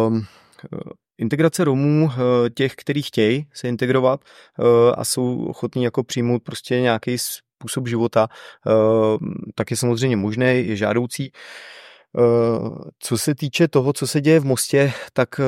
integrace Romů, těch, kteří chtějí se integrovat a jsou ochotní jako přijmout prostě nějaký způsob života, tak je samozřejmě možné, je žádoucí. Co se týče toho, co se děje v Mostě, tak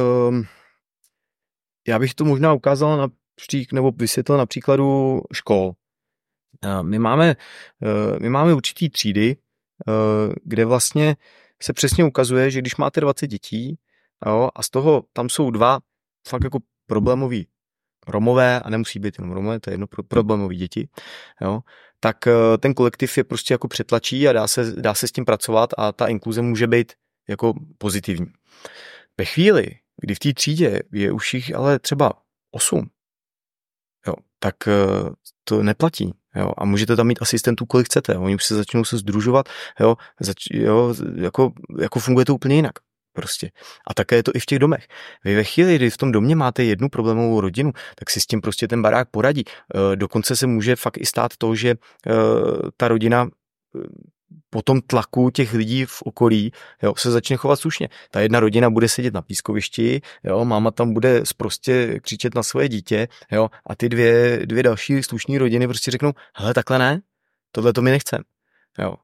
já bych to možná ukázal nebo vysvětlil na příkladu škol. My máme určitý třídy, kde vlastně se přesně ukazuje, že když máte 20 dětí, jo, a z toho tam jsou 2 fakt jako problémoví Romové, a nemusí být jenom Romové, to je jedno problémový děti, jo, tak ten kolektiv je prostě jako přetlačí a dá se s tím pracovat a ta inkluze může být jako pozitivní. Ve chvíli, kdy v té třídě je už jich ale třeba 8, jo, tak to neplatí. Jo, a můžete tam mít asistentů, kolik chcete. Oni už se začnou sdružovat, jo, jako funguje to úplně jinak. Prostě. A také je to i v těch domech. Vy ve chvíli, kdy v tom domě máte jednu problémovou rodinu, tak si s tím prostě ten barák poradí. Dokonce se může fakt i stát to, že ta rodina po tom tlaku těch lidí v okolí, jo, se začne chovat slušně. Ta jedna rodina bude sedět na pískovišti, jo, máma tam bude sprostě křičet na svoje dítě, jo, a ty dvě další slušné rodiny prostě řeknou, hele, takhle ne, tohle to my nechcem. Jo.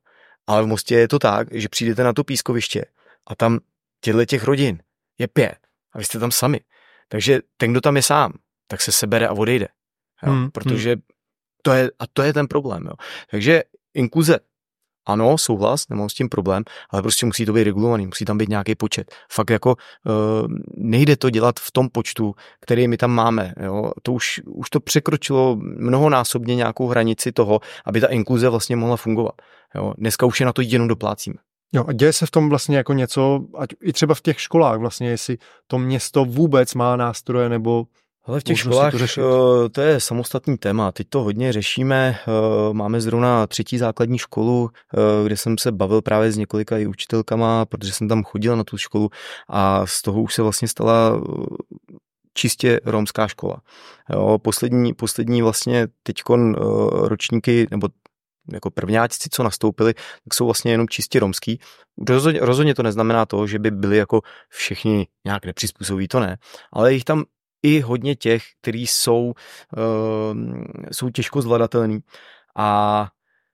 Ale v Mostě je to tak, že přijdete na to pískoviště a tam těch rodin je 5 a vy jste tam sami. Takže ten, kdo tam je sám, tak se sebere a odejde. Jo? Protože to je ten problém. Jo? Takže inkluze, ano, souhlas, nemám s tím problém, ale prostě musí to být regulovaný, musí tam být nějaký počet. Fakt jako nejde to dělat v tom počtu, který my tam máme. Jo? To už to překročilo mnohonásobně nějakou hranici toho, aby ta inkluze vlastně mohla fungovat. Jo? Dneska už je na to jenom doplácíme. Jo, a děje se v tom vlastně jako něco, ať i třeba v těch školách vlastně, jestli to město vůbec má nástroje nebo... Ale v těch školách to je samostatný téma. Teď to hodně řešíme. Máme zrovna 3. základní školu, kde jsem se bavil právě s několika i učitelkama, protože jsem tam chodil na tu školu a z toho už se vlastně stala čistě romská škola. Jo, poslední vlastně teďkon ročníky, nebo jako prvňáci, co nastoupili, tak jsou vlastně jenom čistě romský. Rozhodně to neznamená to, že by byli jako všichni nějak nepřizpůsobiví, to ne. Ale jich tam i hodně těch, kteří jsou těžko zvladatelný. A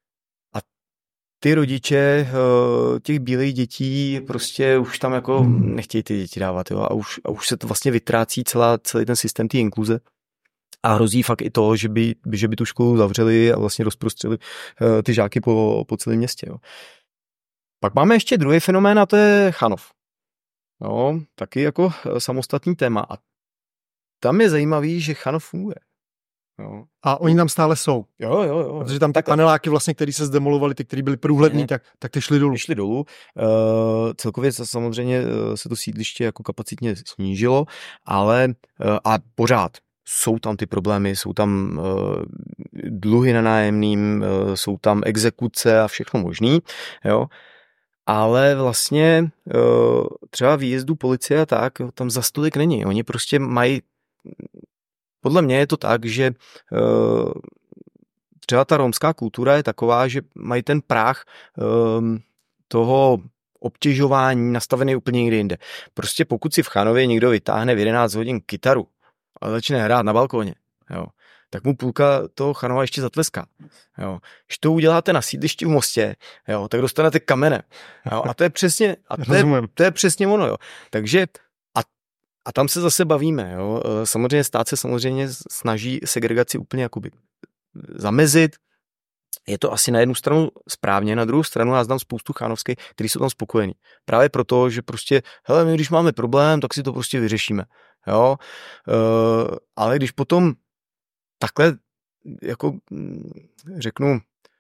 ty rodiče těch bílých dětí prostě už tam jako nechtějí ty děti dávat. Jo? A už se to vlastně vytrácí celý ten systém té inkluze. A hrozí fakt i to, že by tu školu zavřeli a vlastně rozprostřeli ty žáky po celém městě. Jo. Pak máme ještě druhý fenomén a to je Chanov. Jo, taky jako samostatný téma. A tam je zajímavý, že Chanov funguje. Jo. A oni tam stále jsou. Jo. Protože tam ty paneláky vlastně, které se zdemolovali, ty, které byly průhledný, tak ty šly dolů. Celkově samozřejmě se to sídliště jako kapacitně snížilo, ale a pořád jsou tam ty problémy, jsou tam dluhy na nájemným, jsou tam exekuce a všechno možný, jo. Ale vlastně třeba výjezdu policie a tak, tam za stolik není. Oni prostě mají, podle mě je to tak, že třeba ta romská kultura je taková, že mají ten práh toho obtěžování nastavený úplně někde jinde. Prostě pokud si v Chanově někdo vytáhne v 11 hodin kytaru a začne hrát na balkóně, jo, tak mu půlka toho Chanova ještě zatleská. Jo. Když to uděláte na sídlišti v Mostě, jo, tak dostanete kamene. Jo. A to je přesně, to je přesně ono. Jo. Takže a tam se zase bavíme. Jo. Samozřejmě stát se snaží segregaci úplně jakoby zamezit. Je to asi na jednu stranu správně, na druhou stranu já znám spoustu chánovských, kteří jsou tam spokojení. Právě proto, že prostě, hele, my když máme problém, tak si to prostě vyřešíme. Jo. Ale když potom takhle, jako řeknu,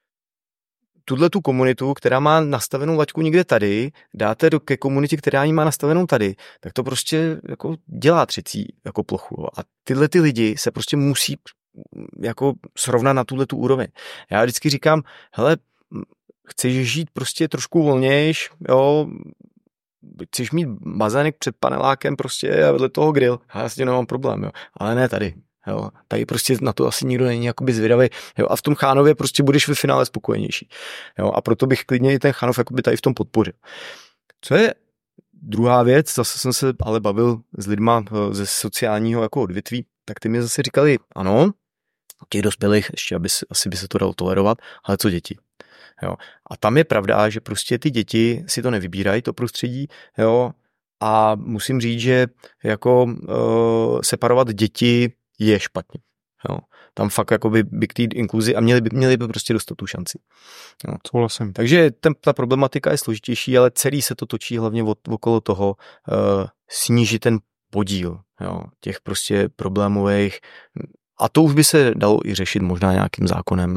tu komunitu, která má nastavenou laťku někde tady, dáte ke komunitě, která ji má nastavenou tady, tak to prostě jako dělá třecí jako plochu. A tyhle ty lidi se prostě musí jako srovnat na tu úroveň. Já vždycky říkám, hele, chceš žít prostě trošku volnějš, jo, chceš mít bazének před panelákem prostě a vedle toho grill. Já s tím nemám problém, jo, ale ne tady. Jo, tady prostě na to asi nikdo není jakoby zvědavý. Jo, a v tom Chánově prostě budeš ve finále spokojenější. Jo, a proto bych klidně i ten Chánov jakoby tady v tom podpořil. Co je druhá věc, zase jsem se ale bavil s lidma ze sociálního jako odvětví, tak ty mi zase říkali, ano, těch dospělých ještě asi by se to dalo tolerovat, ale co děti? Jo, a tam je pravda, že prostě ty děti si to nevybírají, to prostředí, jo, a musím říct, že jako separovat děti je špatně. Jo. Tam fakt jakoby by k té inkluzi a měli by prostě dostat tu šanci. Jo. Souhlasím. Takže ta problematika je složitější, ale celý se to točí hlavně okolo toho snížit ten podíl, jo, těch prostě problémových. A to už by se dalo i řešit možná nějakým zákonem,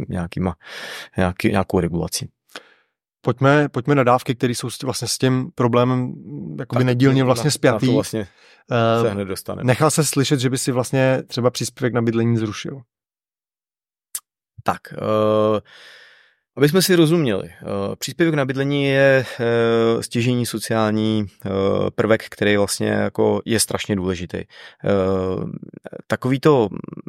nějakou regulací. Pojďme na dávky, které jsou vlastně s tím problémem jakoby nedílně vlastně spjatý. Na to vlastně se hned dostane. Nechal se slyšet, že by si vlastně třeba příspěvek na bydlení zrušil. Tak, aby jsme si rozuměli, příspěvek na bydlení je stěžejní sociální prvek, který vlastně jako je strašně důležitý. Takový to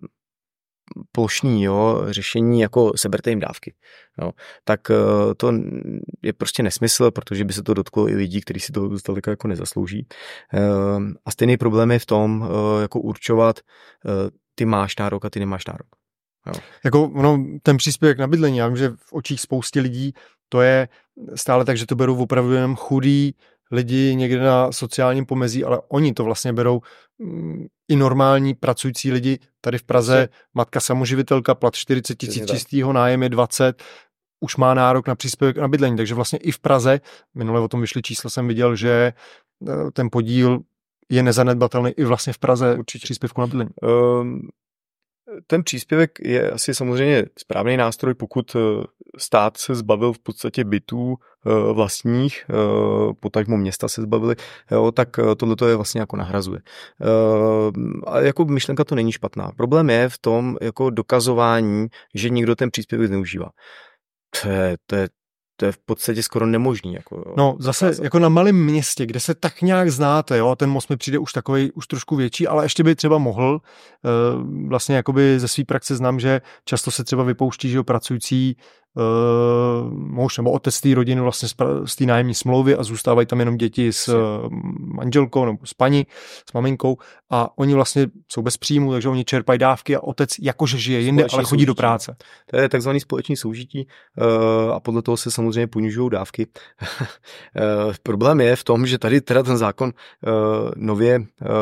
plošní, jo, řešení jako seberte jim dávky. Jo. Tak to je prostě nesmysl, protože by se to dotklo i lidí, kteří si to zdaleka jako nezaslouží. A stejný problém je v tom, jako určovat, ty máš nárok a ty nemáš nárok. Jo. Jako ten příspěvek na bydlení, já vím, že v očích spousty lidí to je stále tak, že to berou opravdu jenom chudí lidi někde na sociálním pomezí, ale oni to vlastně berou i normální pracující lidi. Tady v Praze matka samoživitelka, plat 40 000 čistýho, nájem je 20, už má nárok na příspěvek na bydlení, takže vlastně i v Praze, minule o tom vyšly čísla, jsem viděl, že ten podíl je nezanedbatelný i vlastně v Praze určitě příspěvku na bydlení. Ten příspěvek je asi samozřejmě správný nástroj, pokud stát se zbavil v podstatě bytů vlastních, potažmo města se zbavili, jo, tak tohleto je vlastně jako nahrazuje. A jako myšlenka to není špatná. Problém je v tom jako dokazování, že někdo ten příspěvek zneužívá. To je v podstatě skoro nemožný. Jako, no zase jako na malém městě, kde se tak nějak znáte, jo, ten most mi přijde už takovej, už trošku větší, ale ještě by třeba mohl, vlastně jakoby ze svý praxe znám, že často se třeba vypouští, že pracující muž nebo otec té rodiny vlastně z té nájemní smlouvy a zůstávají tam jenom děti s manželkou nebo s paní, s maminkou a oni vlastně jsou bez příjmu, takže oni čerpají dávky a otec jakože žije jinde, ale chodí do práce. To je takzvaný společný soužití a podle toho se samozřejmě ponižují dávky. Problém je v tom, že tady teda ten zákon nově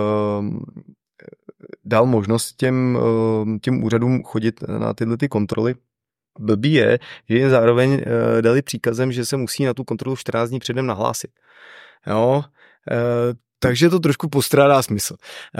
dal možnost těm úřadům chodit na tyhle ty kontroly. Blbý je, že jim zároveň dali příkazem, že se musí na tu kontrolu 14 dní předem nahlásit. Jo, takže to trošku postrádá smysl.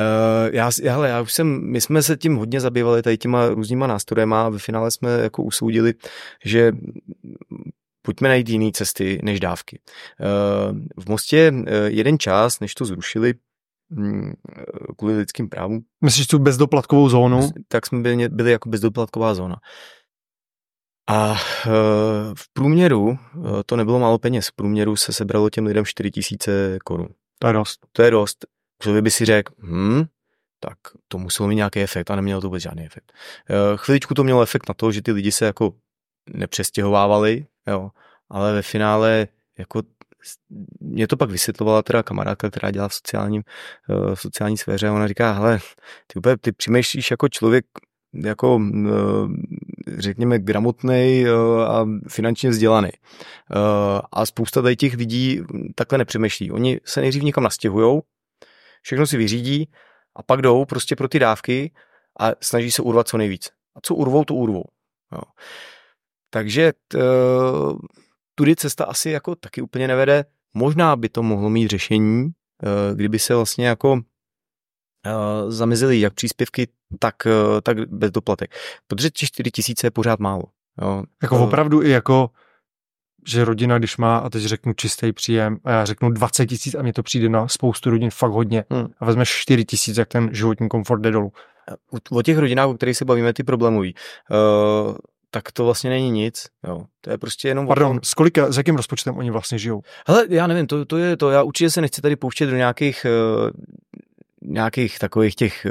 My jsme se tím hodně zabývali tady těma různýma nástrojema a ve finále jsme jako usoudili, že pojďme najít jiné cesty než dávky. V Mostě jeden čas, než to zrušili, kvůli lidským právům. Myslíš tu bezdoplatkovou zónu? Tak jsme byli jako bezdoplatková zóna. A v průměru, to nebylo málo peněz, v průměru se sebralo těm lidem 4 000 korun. To je dost. To je dost. Člověk by si řekl, tak to muselo mít nějaký efekt a nemělo to vůbec žádný efekt. Chviličku to mělo efekt na to, že ty lidi se jako nepřestěhovávali, jo, ale ve finále jako mě to pak vysvětlovala teda kamarádka, která dělá v sociální sféře a ona říká, hele, ty přemýšlíš jako člověk jako řekněme gramotnej a finančně vzdělaný. A spousta tady těch lidí takhle nepřemýšlí. Oni se nejdřív někam nastěhujou, všechno si vyřídí a pak jdou prostě pro ty dávky a snaží se urvat co nejvíc. A co urvou, to urvou. Jo. Takže tudy cesta asi jako taky úplně nevede. Možná by to mohlo mít řešení, kdyby se vlastně jako zamezily jak příspěvky, tak bezdoplatek. Protože těch 4 000 je pořád málo. Jo. Jako opravdu i jako, že rodina, když má, a teď řeknu čistý příjem, a já řeknu 20 000 a mně to přijde na spoustu rodin fakt hodně. A vezmeš 4 000, jak ten životní komfort jde dolů. O těch rodinách, o kterých se bavíme, ty problémový, tak to vlastně není nic. Jo. To je prostě jenom... Pardon, s jakým rozpočtem oni vlastně žijou? Hele, já nevím, to je to. Já určitě se nechci tady pouštět do nějakých takových těch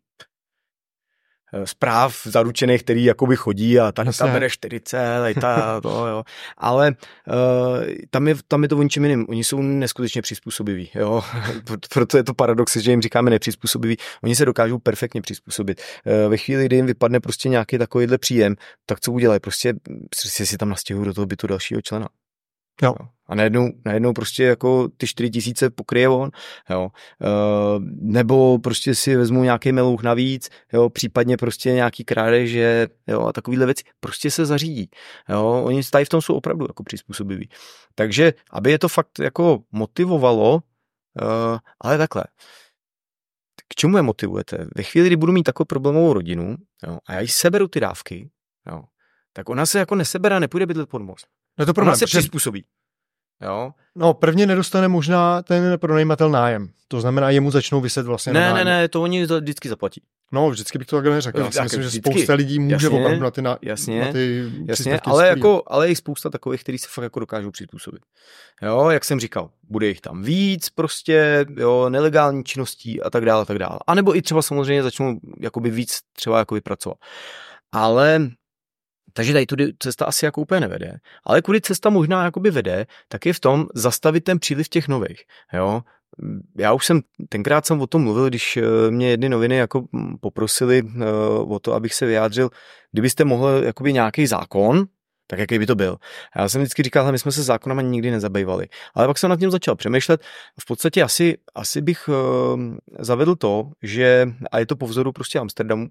zpráv zaručených, který jakoby chodí a tak tam bere 40, to, jo. Ale tam je to o ničem jiným. Oni jsou neskutečně přizpůsobiví, jo. Proto je to paradox, že jim říkáme nepřizpůsobiví. Oni se dokážou perfektně přizpůsobit. Ve chvíli, kdy jim vypadne prostě nějaký takovýhle příjem, tak co udělají? Prostě si tam nastěhují do toho bytu dalšího člena. Jo. A najednou prostě jako ty 4 000 pokryje on, jo. Nebo prostě si vezmu nějaký melouch navíc, jo, případně prostě nějaký krádeže, jo, a takovýhle věci prostě se zařídí, jo. Oni tady v tom jsou opravdu jako přizpůsobiví. Takže, aby je to fakt jako motivovalo, ale takhle. K čemu je motivujete? Ve chvíli, kdy budu mít takovou problémovou rodinu, jo, a já jí seberu ty dávky, jo, tak ona se jako nesebere a nepůjde bydlet pod most. No to problém, ona se přizpůsobí. Jo. No, prvně nedostane možná ten pronajímatel nájem. To znamená, jemu začnou vyset vlastně na nájem. Ne, to oni vždycky zaplatí. No, vždycky bych to takhle neřekl. Já si myslím, že spousta lidí může opravdu na ty Jasně, ale je spousta takových, kteří se fakt jako dokážou přizpůsobit. Jo, jak jsem říkal, bude jich tam víc prostě, jo, nelegální činností a tak dále, tak dále. A nebo i třeba samozřejmě začnou jakoby víc třeba jako vypracovat. Ale takže tady tudy cesta asi jako úplně nevede, ale kudy cesta možná jakoby vede, tak je v tom zastavit ten příliv těch nových, jo. Já už tenkrát jsem o tom mluvil, když mě jedny noviny jako poprosili o to, abych se vyjádřil, kdybyste mohli jakoby nějaký zákon, tak jaký by to byl. A já jsem vždycky říkal, my jsme se zákonama nikdy nezabývali. Ale pak jsem nad tím začal přemýšlet. V podstatě asi bych zavedl to, že, a je to po vzoru prostě Amsterdamu,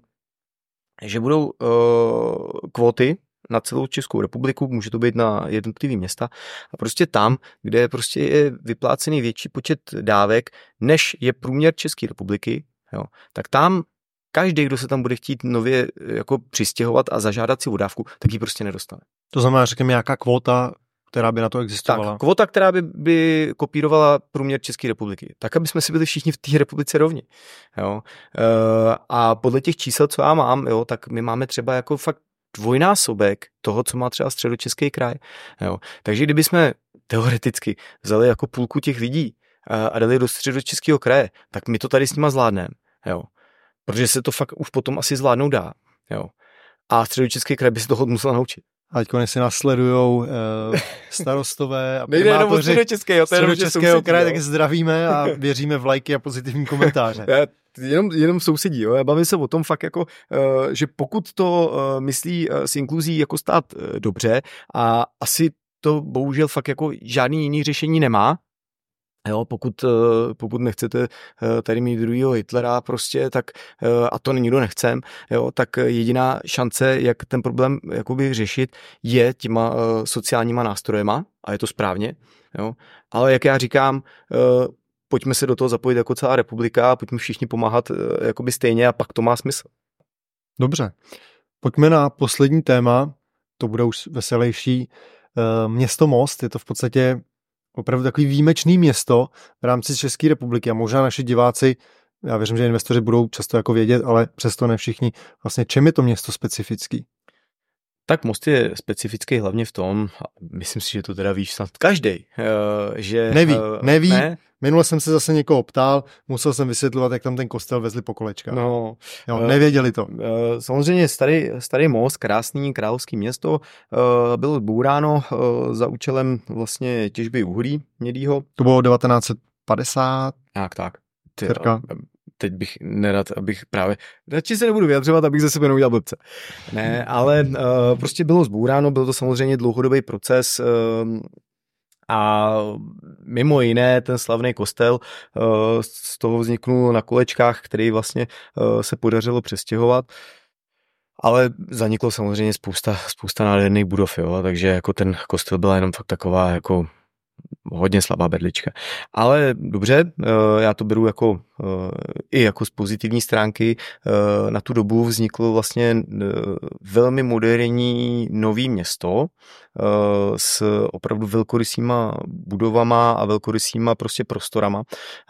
že budou kvóty na celou Českou republiku, může to být na jednotlivý města a prostě tam, kde prostě je vyplácený větší počet dávek, než je průměr České republiky, jo, tak tam každý, kdo se tam bude chtít nově jako přistěhovat a zažádat si o dávku, tak ji prostě nedostane. To znamená, řekněme, nějaká kvóta, která by na to existovala? Tak, kvota, která by kopírovala průměr České republiky. Tak, aby jsme si byli všichni v té republice rovni. Jo. A podle těch čísel, co já mám, jo, tak my máme třeba jako fakt dvojnásobek toho, co má třeba Středočeský kraj. Jo. Takže kdyby jsme teoreticky vzali jako půlku těch lidí a dali do Středočeského kraje, tak my to tady s nima zvládneme. Jo. Protože se to fakt už potom asi zvládnout dá. Jo. A Středočeský kraj by se toho musel naučit. Ať si nasledujou starostové a primátoři Středočeského kraje, tak zdravíme a věříme v lajky a pozitivní komentáře. Jenom sousedí, jo. Bavím se o tom fakt jako, že pokud to myslí s inkluzí jako stát dobře a asi to bohužel fakt jako žádný jiný řešení nemá, jo, pokud nechcete tady mít druhýho Hitlera prostě, tak a to nikdo nechcem, jo, tak jediná šance, jak ten problém jakoby řešit, je těma sociálníma nástrojema a je to správně, jo, ale jak já říkám, pojďme se do toho zapojit jako celá republika, pojďme všichni pomáhat jakoby stejně a pak to má smysl. Dobře, pojďme na poslední téma, to bude už veselější, město Most, je to v podstatě opravdu takový výjimečný město v rámci České republiky a možná naši diváci, já věřím, že investoři budou často jako vědět, ale přesto ne všichni, vlastně čem je to město specifický? Tak Most je specifický hlavně v tom, myslím si, že to teda víš snad každej, že... Neví. Ne? Minule jsem se zase někoho ptal, musel jsem vysvětlovat, jak tam ten kostel vezli po kolečkách. No, nevěděli to. Samozřejmě starý Most, krásný královský město, bylo zbouráno za účelem vlastně těžby uhlí hnědýho. To bylo 1950? Tak. Teď bych nerad, abych právě... Radši se nebudu vyjadřovat, abych ze sebe neudělal blbce. Ne, ale prostě bylo zbouráno, byl to samozřejmě dlouhodobý proces a mimo jiné ten slavný kostel z toho vzniknul na kolečkách, který vlastně se podařilo přestěhovat. Ale zaniklo samozřejmě spousta nádherných budov, jo, takže jako ten kostel byla jenom fakt taková jako hodně slabá berlička. Ale dobře, já to beru jako i jako z pozitivní stránky. Na tu dobu vzniklo vlastně velmi moderní nový město s opravdu velkorysýma budovama a velkorysýma prostě prostorama.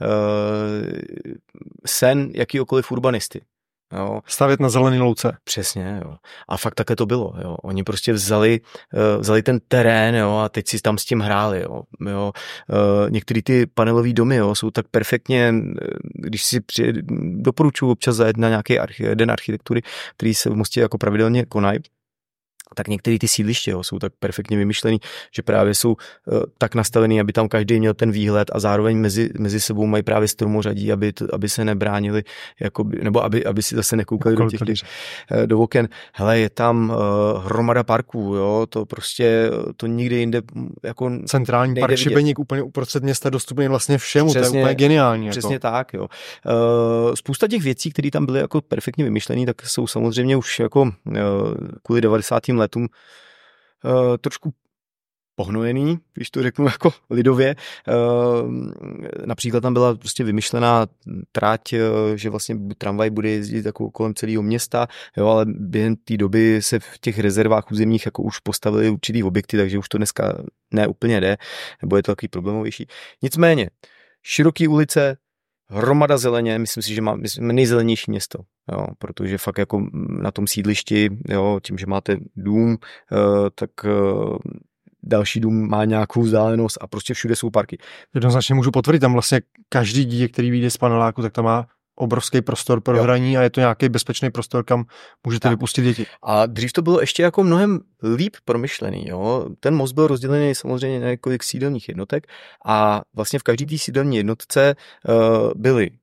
Sen jakýkoliv urbanisty. Jo. Stavět na zelený louce. Přesně, jo. A fakt také to bylo, jo. Oni prostě vzali ten terén, jo, a teď si tam s tím hráli, jo. Některé ty panelové domy, jo, jsou tak perfektně, když si doporučuji občas zajet na nějaký den architektury, který se v Mostě jako pravidelně konají, tak některé ty sídliště, jo, jsou tak perfektně vymyšlený, že právě jsou tak nastavený, aby tam každý měl ten výhled a zároveň mezi sebou mají právě stromořadí, aby se nebránili, jakoby, nebo aby si zase nekoukali do oken. Hele, je tam hromada parků, jo, to prostě, to nikde jinde jako centrální park Šibeník úplně uprostřed města dostupný vlastně všemu, přesně, to je úplně geniální. Přesně jako. Tak, jo. Spousta těch věcí, které tam byly jako perfektně vymyšlený, tak jsou samozřejmě už jako kvůli 90. letům trošku pohnojený, když to řeknu jako lidově. Například tam byla prostě vymyšlená trať, že vlastně tramvaj bude jezdit jako kolem celého města, jo, ale během té doby se v těch rezervách územních jako už postavili určitý objekty, takže už to dneska ne úplně jde, nebo je to takový problémovější. Nicméně, široký ulice, hromada zeleně, myslím si, že máme nejzelenější město, jo, protože fakt jako na tom sídlišti, jo, tím, že máte dům, tak další dům má nějakou vzdálenost a prostě všude jsou parky. Jednoznačně můžu potvrdit, tam vlastně každý dítě, který vyjde z paneláku, tak tam má obrovský prostor pro hraní a je to nějaký bezpečný prostor, kam můžete vypustit děti. A dřív to bylo ještě jako mnohem líp promyšlený. Jo? Ten most byl rozdělený samozřejmě na několik sídelních jednotek a vlastně v každé té sídelní jednotce byly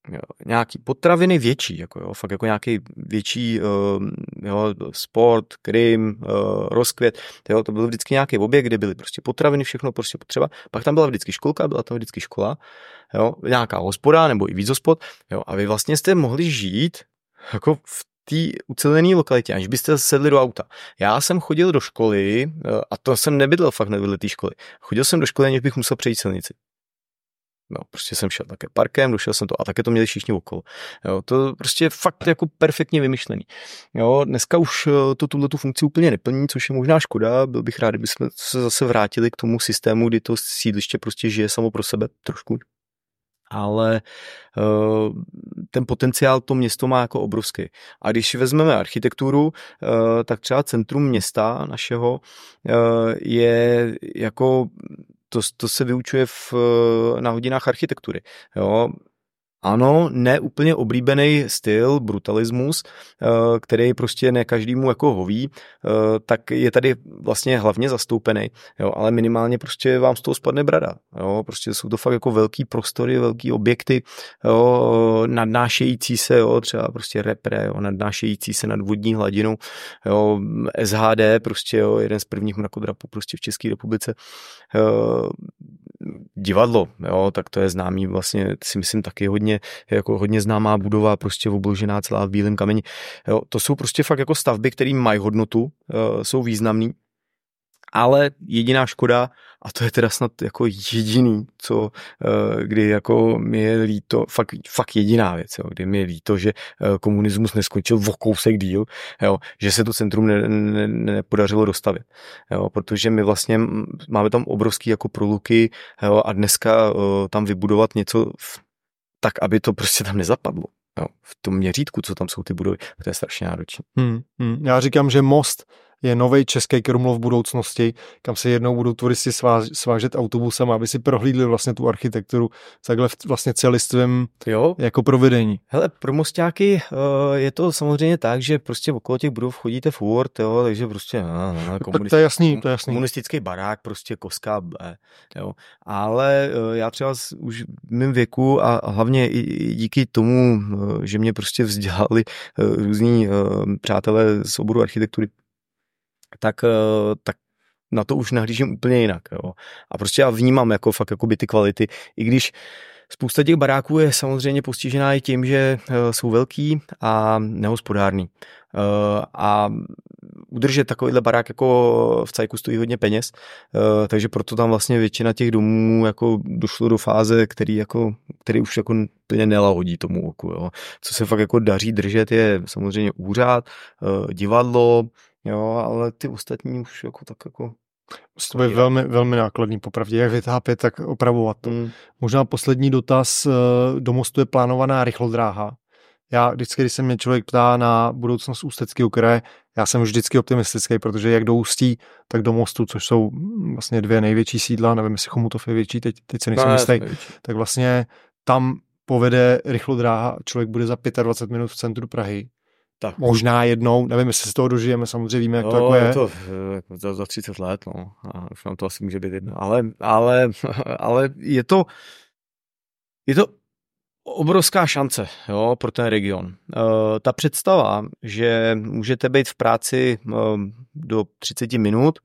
nějaký potraviny větší, jako jo, fakt jako nějaký větší jo, sport, Krym, rozkvět, jo, to byl vždycky nějaký objekt, kde byly prostě potraviny, všechno prostě potřeba, pak tam byla vždycky školka, byla tam vždycky škola, jo, nějaká hospoda nebo i víc hospod, jo, a vy vlastně jste mohli žít jako v té ucelené lokalitě, aniž byste sedli do auta. Já jsem chodil do školy, a to jsem nebydlel fakt vedle té školy, chodil jsem do školy, aniž bych musel přejít silnici. No, prostě jsem šel také parkem, došel jsem to a také to měli všichni okolo. Jo, to prostě fakt jako perfektně vymyšlený. Jo, dneska už to tuhletu funkci úplně neplní, což je možná škoda. Byl bych rád, kdybychom se zase vrátili k tomu systému, kdy to sídliště prostě žije samo pro sebe trošku. Ale ten potenciál to město má jako obrovský. A když vezmeme architekturu, tak třeba centrum města našeho je jako to se vyučuje na hodinách architektury. Jo. Ano, ne úplně oblíbený styl, brutalismus, který prostě ne každému jako hoví, tak je tady vlastně hlavně zastoupený, jo, ale minimálně prostě vám z toho spadne brada. Jo, prostě jsou to fakt jako velký prostory, velký objekty, jo, nadnášející se, jo, třeba prostě repre, jo, nadnášející se nad vodní hladinou, jo, SHD, prostě jo, jeden z prvních mrakodrapů prostě v České republice. Divadlo, jo, tak to je známý vlastně, si myslím taky hodně známá budova, prostě obložená celá v bílém kameni. Jo, to jsou prostě fakt jako stavby, které mají hodnotu, jsou významný, ale jediná škoda, a to je teda snad jako jediný, co, kdy jako mi je líto, fakt jediná věc, jo, kdy mi je líto, že komunismus neskončil o kousek díl, jo, že se to centrum nepodařilo dostavit, jo, protože my vlastně máme tam obrovský jako proluky, jo, a dneska tam vybudovat něco tak, aby to prostě tam nezapadlo. Jo, v tom měřítku, co tam jsou ty budovy, to je strašně náročné. Já říkám, že most je novej český Krumlov v budoucnosti, kam se jednou budou turisti svážet autobusem, aby si prohlídli vlastně tu architekturu takhle vlastně celistvém jako provedení. Hele, pro mostáky je to samozřejmě tak, že prostě okolo těch budov chodíte furt, jo, takže prostě to je jasný. Komunistický barák, prostě koska, jo. Ale já třeba už v mém věku a hlavně i díky tomu, že mě prostě vzdělali různí přátelé z oboru architektury, tak na to už nahlížím úplně jinak. Jo. A prostě já vnímám jako fakt jakoby ty kvality, i když spousta těch baráků je samozřejmě postižená i tím, že jsou velký a nehospodárný. A udržet takovýhle barák jako v cajku stojí hodně peněz, takže proto tam vlastně většina těch domů jako došlo do fáze, který už jako úplně nelahodí tomu oku. Jo. Co se fakt jako daří držet je samozřejmě úřad, divadlo, jo, ale ty ostatní už jako tak jako... To je velmi, velmi nákladný popravdě, jak vytápět, tak opravovat to. Možná poslední dotaz, do mostu je plánovaná rychlodráha. Já vždycky, když se mě člověk ptá na budoucnost Ústeckého kraje, já jsem vždycky optimistický, protože jak do Ústí, tak do Mostu, což jsou vlastně dvě největší sídla, nevím, jestli Chomutov je větší, teď se nejsem jistý, tak vlastně tam povede rychlodráha, člověk bude za 25 minut v centru Prahy. Tak. Možná jednou, nevím, jestli se z toho dožijeme, samozřejmě víme, jak to jako je. To za 30 let, no, a už nám to asi může být jedno, ale je to obrovská šance, jo, pro ten region. Ta představa, že můžete být v práci do 30 minut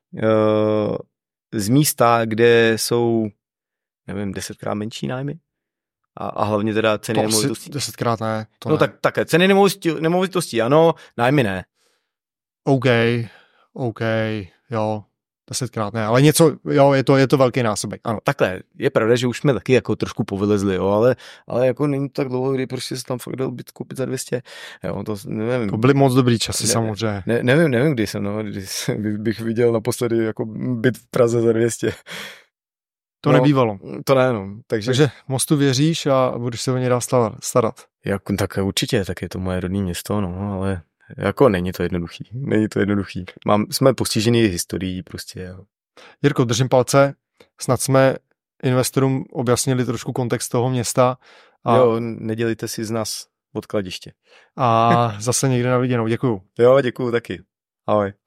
z místa, kde jsou, nevím, 10krát menší nájmy, a hlavně teda ceny nemovitostí. 10krát ne. No ne. Tak ceny nemovitostí, ano, nájmy ne. OK, jo, 10krát ne, ale něco, jo, je to velký násobek, ano. Takhle, je pravda, že už jsme taky jako trošku povylezli, jo, ale jako není to tak dlouho, kdy prostě se tam fakt dal byt koupit za 200, jo, to nevím. To byly moc dobrý časy, samozřejmě. Nevím, kdy bych viděl naposledy jako byt v Praze za 200. To nebývalo. To ne, no. Takže Mostu věříš a budeš se o něj dál starat. Tak určitě, tak je to moje rodné město, no, ale jako není to jednoduchý. Jsme postižený historií prostě. Jo. Jirko, držím palce, snad jsme investorům objasnili trošku kontext toho města. Jo, nedělejte si z nás odkladiště. A zase někde na viděnou, děkuju. Jo, děkuju taky. Ahoj.